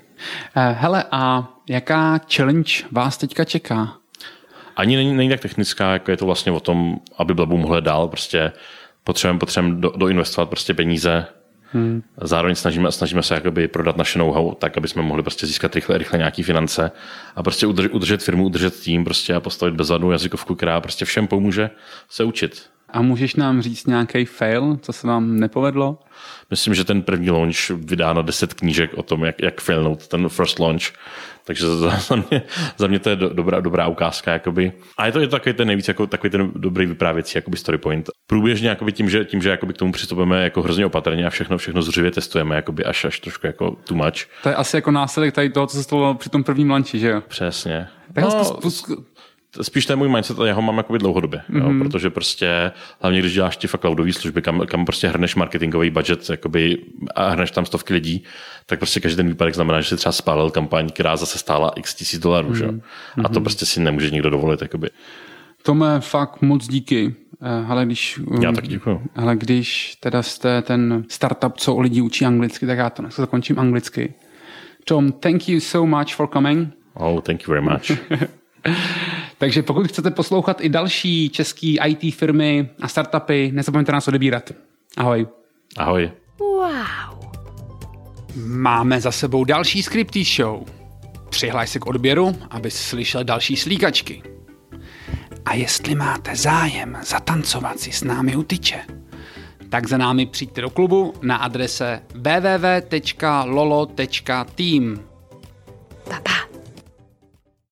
Hele, a jaká challenge vás teďka čeká? Ani není, není tak technická, jako je to vlastně o tom, aby Blabu mohl dál, prostě potřebujeme, potřebujeme do, doinvestovat prostě peníze, hmm. zároveň snažíme, snažíme se jakoby prodat naše know-how tak, aby jsme mohli prostě získat rychle, rychle nějaký finance a prostě udržet, udržet firmu, udržet tým prostě a postavit bezvadnou jazykovku, která prostě všem pomůže se učit. A můžeš nám říct nějaký fail, co se vám nepovedlo? Myslím, že ten první launch vydá deset knížek o tom, jak, jak failnout ten first launch. Takže za, za, mě, za mě to je do, dobrá, dobrá ukázka. Jakoby. A je to, je to takový ten nejvíc, jako, takový ten dobrý vyprávěcí jakoby story point. Průběžně jakoby tím, že, tím, že jakoby k tomu přistupujeme jako hrozně opatrně a všechno, všechno zuřivě testujeme jakoby až, až trošku jako too much. To je asi jako následek tady toho, co se stalo při tom prvním launchi, že jo? Přesně. Tak no, zkus, spíš to je můj mindset a já ho mám jakoby dlouhodobě, mm-hmm. jo, protože prostě hlavně když děláš ty fakt cloudové služby, kam, kam prostě hrneš marketingový budget jakoby, a hrneš tam stovky lidí, tak prostě každý ten výpadek znamená, že si třeba spálil kampaň, která zase stála x tisíc dolarů, mm-hmm. a to prostě si nemůže nikdo dovolit. Jakoby. Tome, fakt moc díky. Hele, když, já tak děkuju. Ale když teda jste ten startup, co o lidi učí anglicky, tak já to zakončím anglicky. Tom, thank you so much for coming. Oh, thank you very much. Takže pokud chcete poslouchat i další český í té firmy a startupy, nezapomeňte nás odebírat. Ahoj. Ahoj. Wow. Máme za sebou další Scripty Show. Přihlaj se k odběru, abys slyšel další slíkačky. A jestli máte zájem zatancovat si s námi u tyče, tak za námi přijďte do klubu na adrese w w w tečka lolo tečka team.